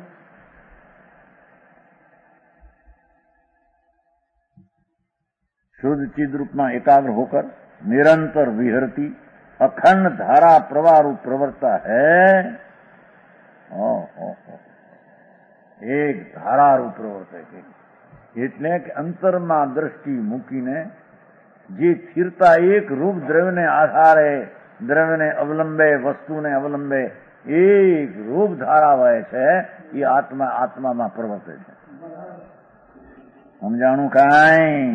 शुद्ध चिद रूप में एकाग्र होकर निरंतर विहरती अखंड धारा प्रवाह रूप प्रवर्ता है. ओ, ओ, ओ, एक धारा रूप प्रवर्ते છે. એટલે કે અંતરમાં દ્રષ્ટિ મૂકીને જે સ્થિરતા એક રૂપ દ્રવ્યને આધારે, દ્રવ્યને અવલંબે, વસ્તુને અવલંબે એક રૂપ ધારા વહે છે, એ આત્મા આત્મામાં પ્રવર્તે છે. સમજાણું? કાંઈ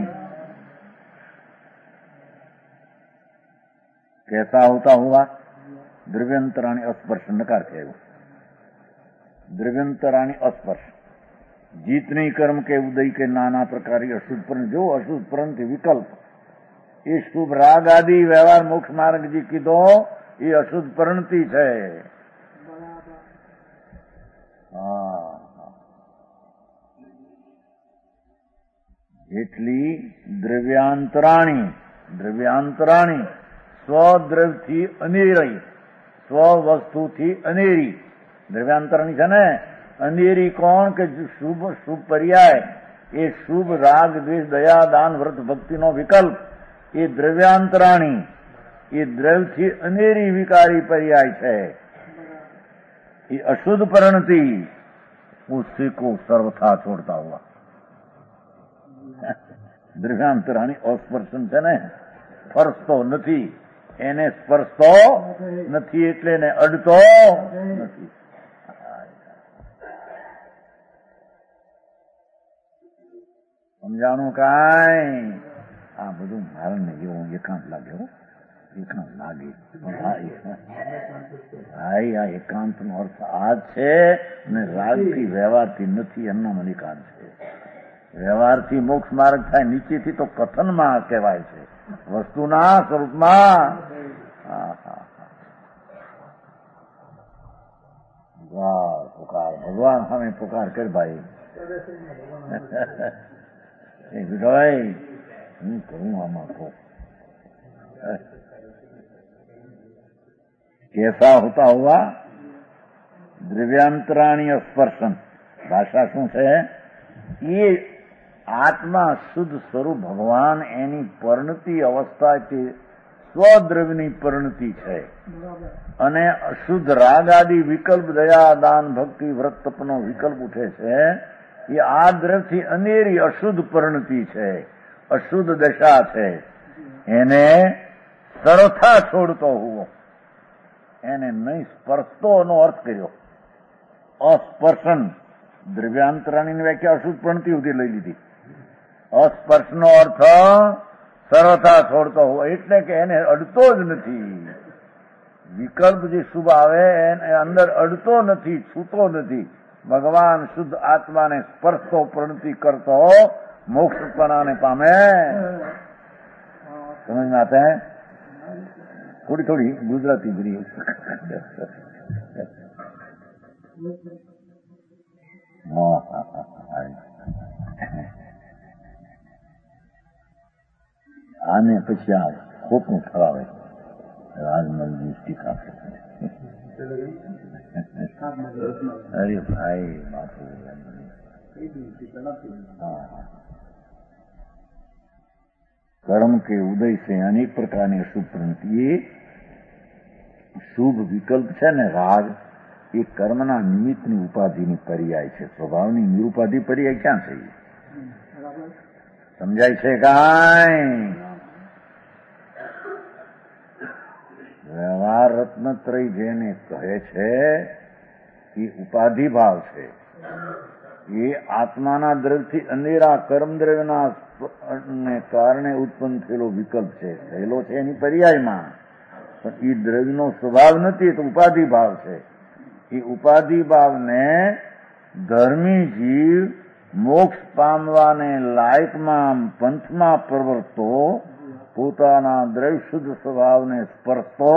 कैसा होता हुआ? द्रव्यंतराणी अस्पर्श नकार थे. द्रव्यंतराणी अस्पर्श जितने कर्म के उदय के नाना प्रकार अशुद्ध पण, जो अशुद्ध परंत विकल्प, ये शुभ राग आदि व्यवहार मोक्ष मार्ग जी कीधो ये अशुद्ध परिणति है. એટલી દ્રવ્યાંતરાણી, દ્રવ્યાંતરાણી સ્વદ્રવ્યથી અનેરી, સ્વવસ્તુથી અનેરી દ્રવ્યાંતરણી છે ને. અનેરી કોણ? કે શુભ શુભ પર્યાય, એ શુભ રાગ દ્વેષ દયા દાન વ્રત ભક્તિનો વિકલ્પ, એ દ્રવ્યાંતરાણી, એ દ્રવ્યથી અનેરી વિકારી પર્યાય છે. એ અશુદ્ધ પરિણતિ ઉसी को सर्वथा छोड़ता हुआ. દ્રવ્યાંતરાણી અસ્પર્શન છે ને, સ્પર્શતો નથી, એને સ્પર્શતો નથી એટલે એને અડતો નથી. સમજાણું? કાંઈ આ બધું મારને જેવું એકાંત લાગે. હો, એકાંત લાગે. ભાઈ આ એકાંત નો અર્થ આ છે ને, રાગથી વ્યવહારથી નથી, એમના એકાંત છે. વ્યવહારથી મોક્ષ માર્ગ થાય, નીચેથી તો કથનમાં કહેવાય છે, વસ્તુના સ્વરૂપમાં. પુકાર ભગવાન સામે પુકાર કર ભાઈ. ભાઈ હું કરું આમાં કહું. कैसा होता हुआ? દ્રવ્યાંતરાણી સ્પર્શન. ભાષા શું છે? એ આત્મા શુદ્ધ સ્વરૂપ ભગવાન, એની પરિણતિ અવસ્થા તે સ્વદ્રવ્યની પરિણતિ છે. અને અશુદ્ધ રાગ આદિ વિકલ્પ, દયા દાન ભક્તિ વ્રત તપનો વિકલ્પ ઉઠે છે, એ આ દ્રવ્યથી અનેરી અશુદ્ધ પરિણતિ છે, અશુદ્ધ દશા છે. એને સરથા છોડતો હોવો, એને નહીં સ્પર્શતો નો અર્થ કર્યો. અસ્પર્શન દ્રવ્યાંતરાણીની વ્યાખ્યા અશુદ્ધ પરિણતિ સુધી લઈ લીધી. અસ્પર્શનો અર્થ સરળતા છોડતો હોવો, એટલે કે એને અડતો જ નથી. વિકલ્પ જે શુભ આવે એને અંદર અડતો નથી, છૂતો નથી. ભગવાન શુદ્ધ આત્માને સ્પર્શતો પરિણતિ કરતો મોક્ષપણાને પામે. સમજ में आता है? थोड़ी थोड़ी गुजराती भी આને પછી આ ખોટું ઠરાવે રાજમલજી ટીકા અરે ભાઈ બાપુ कर्म के उदय से अनेक प्रकारની શુભ પ્રવૃત્તિ એ શુભ વિકલ્પ છે ને રાગ એ કર્મના નિમિત્તની ઉપાધિની પર્યાય છે. સ્વભાવની નિરુપાધિ પર્યાય ક્યાં છે? સમજાય છે કાંઈ? વ્યવહાર રત્નત્રય જેને કહે છે એ ઉપાધિ ભાવ છે. એ આત્માના દ્રવ્યથી અંધેરા કર્મદ્રવ્યના ને કારણે ઉત્પન્ન થયેલો વિકલ્પ છે. થયેલો છે એની પર્યાયમાં, પણ એ દ્રવ્યનો સ્વભાવ નથી, તો ઉપાધિ ભાવ છે. એ ઉપાધિ ભાવને ધર્મી જીવ મોક્ષ પામવાને લાયકમાં પંથમાં પ્રવર્તો પોતાના દ્રવ્ય શુદ્ધ સ્વભાવને સ્પર્શતો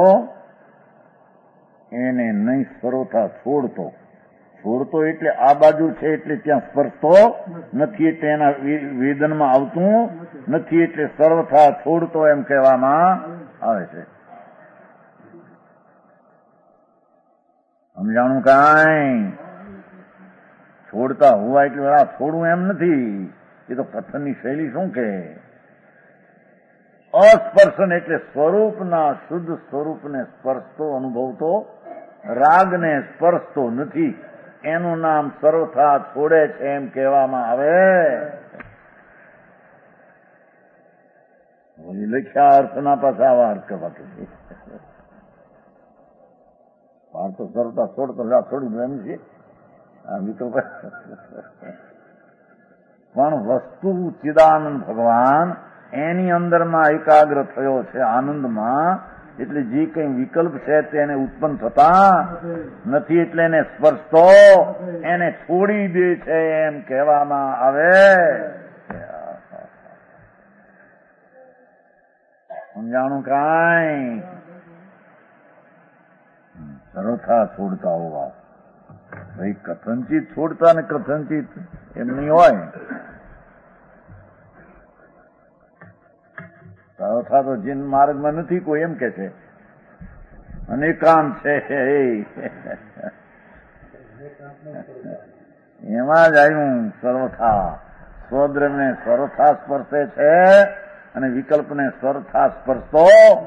એને નહીં સરોથા છોડતો. છોડતો એટલે આ બાજુ છે એટલે ત્યાં સ્પર્શતો નથી, એટલે એના વેદનમાં આવતું નથી, એટલે સર્વથા છોડતો એમ કહેવામાં આવે છે. સમજાણું કાંઈ? છોડતા હોવા એટલે આ છોડવું એમ નથી. એ તો કથનની શૈલી શું કે અસ્પર્શન એટલે સ્વરૂપના શુદ્ધ સ્વરૂપને સ્પર્શતો અનુભવતો રાગને સ્પર્શતો નથી, એનું નામ સર્વથા છોડે છે એમ કહેવામાં આવે. લખ્યા અર્થના પાછા આવા અર્થ કરવા કે વાર તો સર્વથા છોડતો છોડી એમ છે આ વિકલ્પ. પણ વસ્તુ ચિદાનંદ ભગવાન એની અંદરમાં એકાગ્ર થયો છે આનંદમાં, એટલે જે કઈ વિકલ્પ છે તેને ઉત્પન્ન થતા નથી, એટલે એને સ્પર્શતો એને છોડી દે છે એમ કહેવામાં આવે. સમજાણું કાંઈ? સર્વથા છોડતા હોવા ભાઈ કથનચિત છોડતા ને કથનચિત એમ નહીં હોય. સર્વથા તો જીન માર્ગમાં નથી કોઈ એમ કે છે, અનેકાંત છે એમાં જ આવ્યું સર્વથા. સ્વદ્રવ્યને સર્વથા સ્પર્શે છે અને વિકલ્પને સર્વથા સ્પર્શતો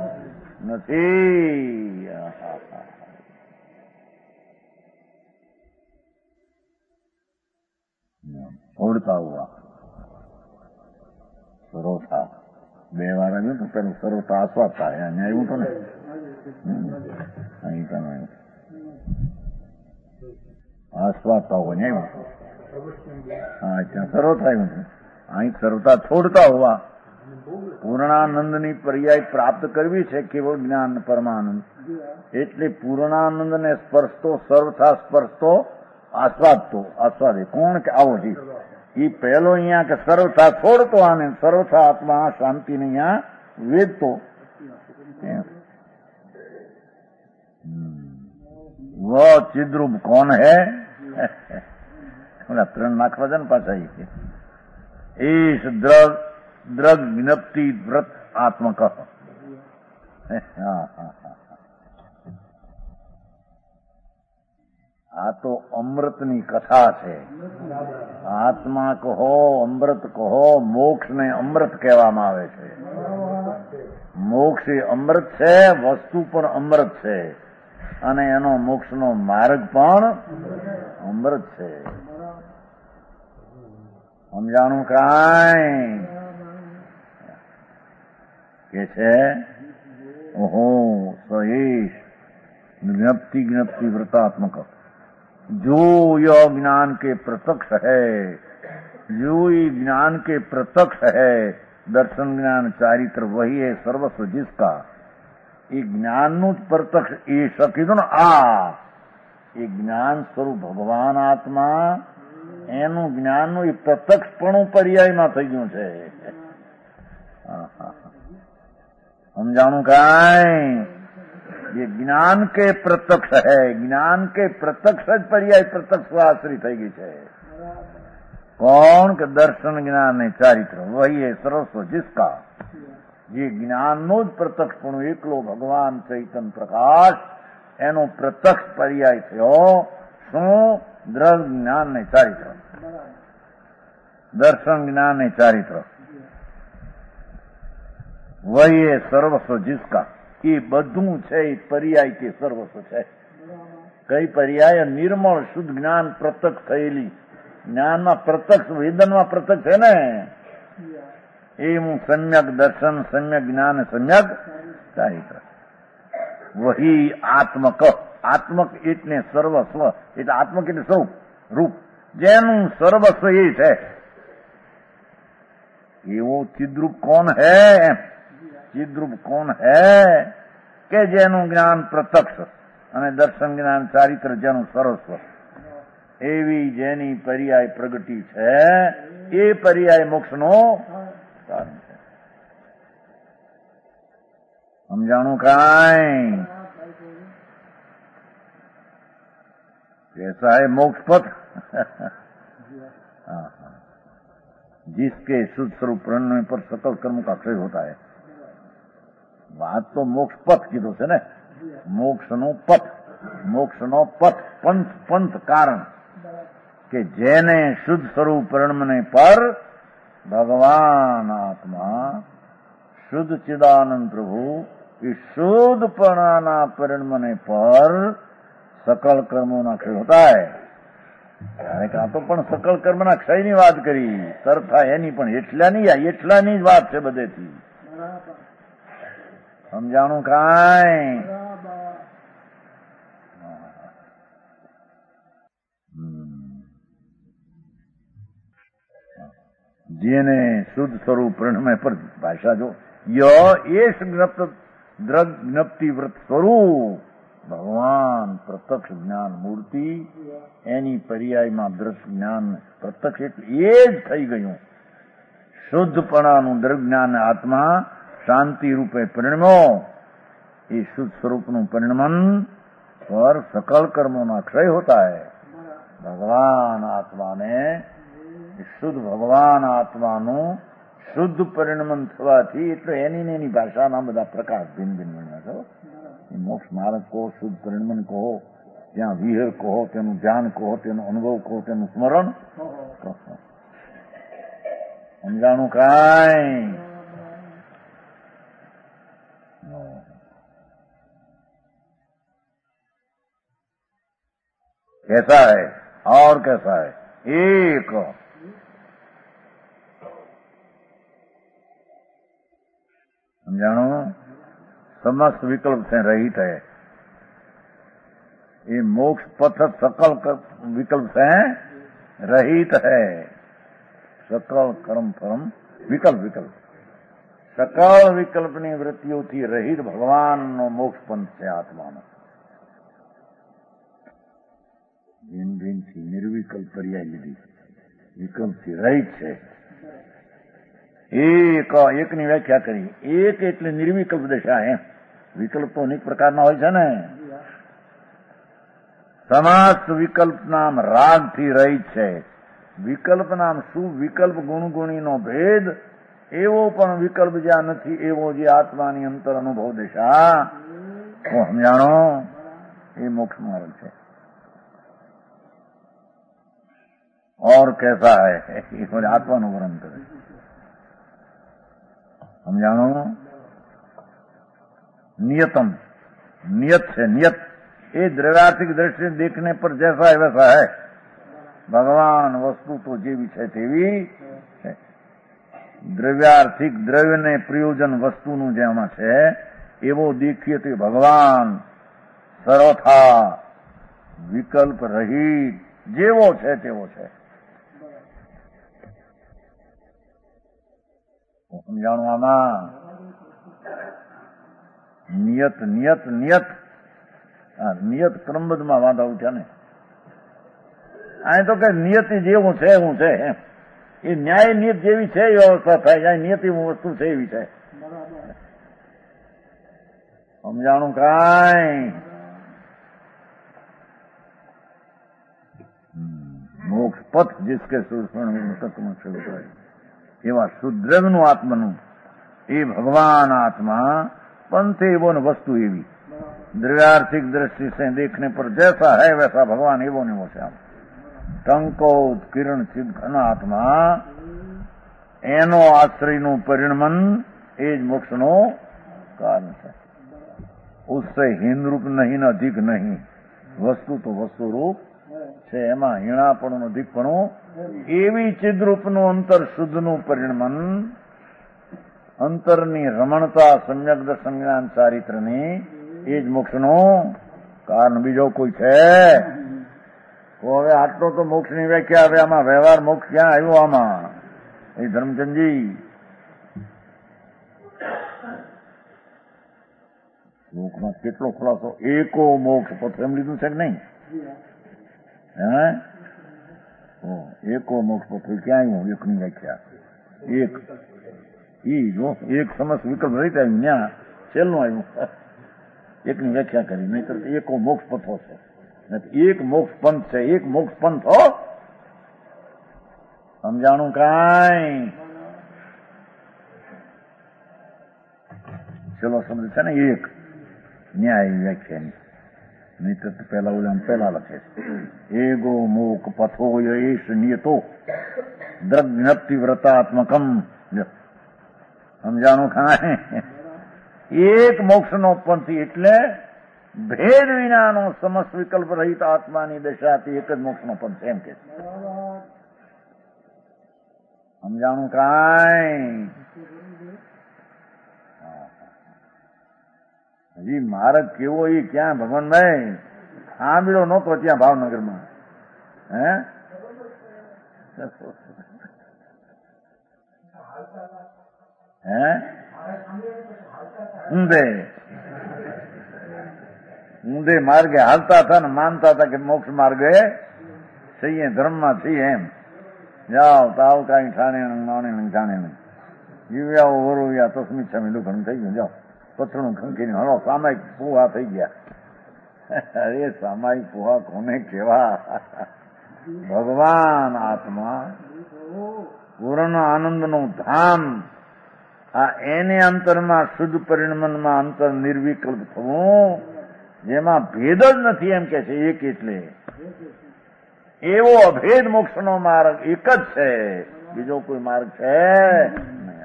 નથી. છોડતા હોવા સર્વથા બે વાર આવ્યું તો પેલું સર્વથા આસ્વાદ થાય. અહીંયા આવ્યું તો ને અહીં તમે આસ્વાદતા હોય ને આવ્યું હતું. હા ત્યાં સર્વથા આવ્યું હતું. અહીં સર્વથા છોડતા હોવા પૂર્ણાનંદની પર્યાય પ્રાપ્ત કરવી છે કેવળ જ્ઞાન પરમાનંદ, એટલે પૂર્ણાનંદને સ્પર્શતો સર્વથા સ્પર્શતો આસ્વાદતો આસ્વાદે કોણ કે આવો જીવ. એ પહેલો અહીંયા કે સર્વથા છોડતો આને સર્વથા આત્મા શાંતિને અહીંયા વેદતો. વ ચિદ્રુપ કોણ હે? ત્રણ નાખવા છે ને પાછા ઈશ દ્રગ દ્રગ જ્ઞપ્તિ વ્રત આત્મક. આ તો અમૃતની કથા છે. આત્મા કહો અમૃત કહો, મોક્ષ ને અમૃત કહેવામાં આવે છે. મોક્ષ એ અમૃત છે, વસ્તુ પણ અમૃત છે, અને એનો મોક્ષનો માર્ગ પણ અમૃત છે. સમજાણું કાંઈ? કે છે ઓહો સહીશ જ્ઞપ્તિ જ્ઞપ્તિ व्रतात्मक जो यह ज्ञान के प्रत्यक्ष है, जो ये ज्ञान के प्रत्यक्ष है, दर्शन ज्ञान चारित्र वही है सर्वस्व जिसका. એ જ્ઞાનનું જ પ્રત્યક્ષ એ કીધું ને આ એ જ્ઞાન સ્વરૂપ ભગવાન આત્મા એનું જ્ઞાનનું એ પ્રત્યક્ષપણું પર્યાયમાં થઈ ગયું છે. સમજાણું કાંઈ? ये ज्ञान के प्रत्यक्ष है, ज्ञान के प्रत्यक्ष જ પર્યાય પ્રત્યક્ષ આશ્રિત થઈ ગઈ છે. કોણ કે દર્શન જ્ઞાન ને ચારિત્ર વહી है सर्वस्व जिसका. જે જ્ઞાનનો જ પ્રત્યક્ષપણું એકલો ભગવાન ચૈતન્ય પ્રકાશ એનો પ્રત્યક્ષ પર્યાય થયો શું? દ્રવ્ય જ્ઞાન ને ચારિત્ર, દર્શન જ્ઞાન ને ચારિત્ર. વહી સર્વસ્વ જિસકા, એ બધું છે એ પર્યાય તે સર્વસ્વ છે. કઈ પર્યાય? નિર્મળ શુદ્ધ જ્ઞાન પ્રત્યક્ષ થયેલી. જ્ઞાનમાં પ્રત્યક્ષ, વેદનમાં પ્રત્યક્ષ છે ને એ હું સમ્યક દર્શન, સમ્યક જ્ઞાન, સમ્યક ચારિત્ર. વહી આત્મક, આત્મક એટલે સર્વસ્વ, એટલે આત્મક એટલે સ્વરૂપ, રૂપ, જેનું સર્વસ્વ એ છે. એવો ચિદ્રૂપ કોણ હૈ? ચિદ્રૂપ કોણ હૈ કે જેનું જ્ઞાન પ્રત્યક્ષ અને દર્શન જ્ઞાન ચારિત્ર જેનું સર્વસ્વ, એવી જેની પર્યાય પ્રગટી છે એ પર્યાય મોક્ષનો કારણ છે. સમજાણું કાંઈ? कैसा है मोक्ष पथ? जिसके शुद्ध स्वरूप प्रणय पर सकल कर्म का क्षय होता है. बात तो मोक्ष पथ कीधो છે ને, મોક્ષનો પથ, મોક્ષનો પથ, પંથ, પંથ કારણ કે જેને શુદ્ધ સ્વરૂપ પરિણમને પર ભગવાન આત્મા શુદ્ધ ચિદાનંદ પ્રભુ એ શુદ્ધપણાના પરિણમને પર સકલ કર્મોના ક્ષય હોતા હૈ. આ તો પણ સકલ કર્મના ક્ષયની વાત કરી, તરફા એની પણ એટલાની એટલાની જ વાત છે બધેથી. સમજાણું કાંઈ? જેને શુદ્ધ સ્વરૂપ પ્रणमय પર ભાષા જો ય એશ જ્ઞપ્તિ વ્રત સ્વરૂપ ભગવાન પ્રત્યક્ષ જ્ઞાન મૂર્તિ, એની પર્યાયમાં દ્રશ્ય જ્ઞાન પ્રત્યક્ષ એટલે એ જ થઈ ગયું. શુદ્ધપણાનું દ્રવ્ય જ્ઞાન આત્મા શાંતિ રૂપે પરિણમ્યો. એ શુદ્ધ સ્વરૂપનું પરિણમન પર સકલ કર્મોના ક્ષય હોતા હૈ. ભગવાન આત્માને શુદ્ધ ભગવાન આત્માનું શુદ્ધ પરિણમન થવાથી, એટલે એની ને એની ભાષાના બધા પ્રકાર ભિન્ન ભિન્ન બન્યા છો. મોક્ષ માર્ગ કહો, શુદ્ધ પરિણમન કહો, ત્યાં વિહર કહો, તેનું ધ્યાન કહો, તેનો અનુભવ કહો, તેનું સ્મરણ કહો. સમજાણું કાંઈ? कैसा है और कैसा है? एक समझाणो समस्त विकल्प से रहित है. ये मोक्ष पथ सकल विकल्प से रहित है. सकल कर्म फरम विकल्प विकल्प सकल विकल्पनी वृत्तियों थी रहित भगवान नो मोक्ष पंथ છે આત્માનો. ભીન ભીન થી નિર્વિકલ્પ પર્યાય લીધી, વિકલ્પથી રહિત છે. એક એકની વ્યાખ્યા કરી. એક એટલે નિર્વિકલ્પ દશા. એમ વિકલ્પ તો અનેક પ્રકારના હોય છે ને. સમસ્ત વિકલ્પ નામ રાગથી રહિત છે. વિકલ્પ નામ શું? વિકલ્પ ગુણગુણીનો ભેદ એવો પણ વિકલ્પ જ્યાં નથી એવો જે આત્માની અંતર અનુભવ દશા, સમજાણો? એ મોક્ષ માર્ગ છે. और कैसा है? આત્માનું વર્ણન કરે. સમજાણો? नियतम, नियत है. नियत ये द्रव्यार्थिक दृष्टि देखने पर जैसा है वैसा है. भगवान वस्तु तो जेवी है तेवी है. દ્રવ્યાર્થિક દ્રવ્યને પ્રયોજન વસ્તુનું જેમાં છે એવો દેખીએ તો ભગવાન સર્વથા વિકલ્પ રહિત જેવો છે તેવો છે. સમજાણું આમાં? નિયત નિયત નિયત નિયત ક્રમબદ્ધમાં વાંધા ઉઠ્યા ને. અહીં તો કે નિયતિ જેવું છે એવું છે એમ. એ ન્યાય નિયત જેવી છે એ વ્યવસ્થા થાય જાય. નિયતિ વસ્તુ છે એવી છે. સમજાણું કાંઈ? મોક્ષ પથ जिसके સુરસણ તત્વમાં શરૂ થાય એવા શુદ્રનું આત્મનું એ ભગવાન आत्मा पंथे एवो न वस्तु एवी द्रव्यार्थिक दृष्टि से देखने पर जैसा है वैसा भगवान एवो ने वो श्याम टंको किरण चिद घन आत्मा एनो आश्रयનું પરિણમન એ જ મોક્ષનો કારણ છે. उससे हीन रूप नहीं न अधिक नहीं, वस्तु तो वस्तु रूप છે, એમાં હીણાપણું અધિકપણું એવી ચિદરૂપનું અંતર શુદ્ધનું પરિણમન, અંતરની રમણતા સમ્યક દર્શન જ્ઞાન ચારિત્રની એ જ મોક્ષનું કારણ, બીજો કોઈ છે? તો હવે આટલો તો મોક્ષની વ્યાખ્યા. હવે આમાં વ્યવહાર મોક્ષ ક્યાં આવ્યો? આમાં એ ધર્મચંદજી શ્લોકમાં કેટલો ખુલાસો. એકો મોક્ષ પથ એમ લીધું છે કે નહીં? હે એકો મોક્ષ પથ ક્યાં આવ્યું? એકની વ્યાખ્યા એક ઈ જો એક સમસ્ત વિકલ્પ રહી આવ્યું ત્યાં છેલ્લું આવ્યું, એકની વ્યાખ્યા કરી. નહીતર એકો મોક્ષ પથો છે, એક મોક્ષ પંથ છે, એક મોક્ષ પંથ. હો સમજાણું કાંઈ? છેલ્લો શબ્દ છે ને એક, ન્યાય વ્યાખ્યાની. નહીતર પેલા ઓલા પેલા લખે છે એગો મોક પથો યેશ નિયતો દ્રગ્નપ્તિ વ્રતાત્મકમ. સમજાણું કાંઈ? એક મોક્ષનો પંથ એટલે ભેદ વિનાનો સમસ્ત વિકલ્પ રહિત આત્માની દશાથી એક જ મોક્ષનો પંથ એમ કે. સમજાણું કાંઈ? હજી માર્ગ કેવો એ ક્યાં ભગવાનભાઈ સાંભળ્યો નહોતો ત્યાં ભાવનગરમાં. હે હે ઊંધે ઊંધે માર્ગે હાલતા હતા ને માનતા હતા કે મોક્ષ માર્ગે છીએ, ધર્મમાં છીએ એમ. જાઓ તાવ કાંઈ ઠાણે માણે ઠાણે નહીં જીવ્યા વરોવ્યા તો સ્મિત સામે ઘણું થઈ ગયું. જાઓ પથરું ખંખીને હલો સામાયિક પુહા થઈ ગયા. અરે સામાયિક પુહા કોને કેવા? ભગવાન આત્મા પૂર્ણ આનંદનું ધામ, આ એને અંતરમાં શુદ્ધ પરિણમનમાં અંતર નિર્વિકલ્પ થવું, જેમાં ભેદ જ નથી એમ કે છે. એક એટલે એવો અભેદ મોક્ષનો માર્ગ એક જ છે, બીજો કોઈ માર્ગ છે નહીં.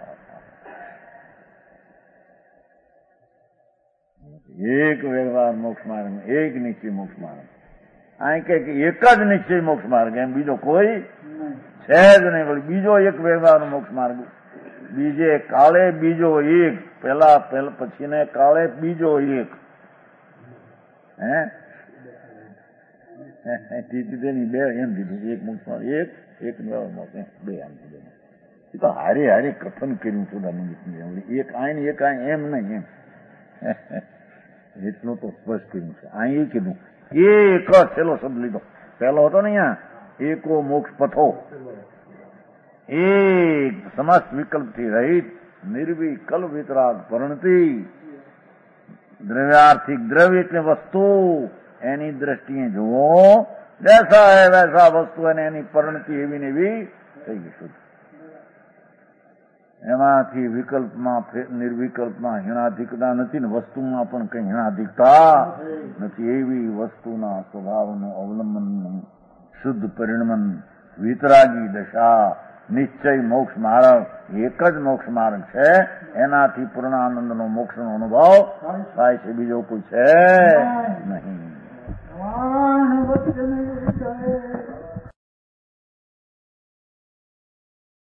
એક વ્યવહાર મોક્ષ માર્ગ, એક નિશ્ચય મોક્ષ માર્ગ. અહીં કે એક જ નિશ્ચય મોક્ષ માર્ગ, એમ બીજો કોઈ છે જ નહીં. બીજો એક વ્યવહાર મોક્ષ માર્ગ, બીજે કાળે બીજો એક, પેલા પેલા પછી ને કાળે બીજો એક. હે તેની બે એમ દીધું, એક મોક્ષ માર્ગ એક એક વ્યવહાર મોક્ષ બે એમ કીધું. એ તો હારે હારે કથન કર્યું સુદાનંદ. એક આઈ ને એક આઈ એમ નહીં એમ એટલું તો સ્પષ્ટ કર્યું છે. અહીં કીધું એક છેલ્લો શબ્દ લીધો, પહેલો હતો ને અહીંયા એકો મોક્ષ પથો, એક સમસ્ત વિકલ્પથી રહિત નિર્વિકલ્પ વિતરાગ પરણતી દ્રવ્યાર્થિક, દ્રવ્ય એટલે વસ્તુ, એની દ્રષ્ટિએ જુઓ જૈસા હે વૈસા વસ્તુ, અને એની પરણતી એવી ને એવી થઈ ગઈ શુદ્ધ. એમાંથી વિકલ્પમાં નિર્વિકલ્પમાં હીણાધિકતા નથી ને વસ્તુમાં પણ કઈ હીણાધિકતા નથી. એવી વસ્તુના સ્વભાવનું અવલંબન શુદ્ધ પરિણમન વિતરાગી દશા નિશ્ચય મોક્ષ માર્ગ એક જ મોક્ષ માર્ગ છે. એનાથી પૂર્ણાનંદનો મોક્ષનો અનુભવ થાય છે, બીજો કોઈ છે નહીં.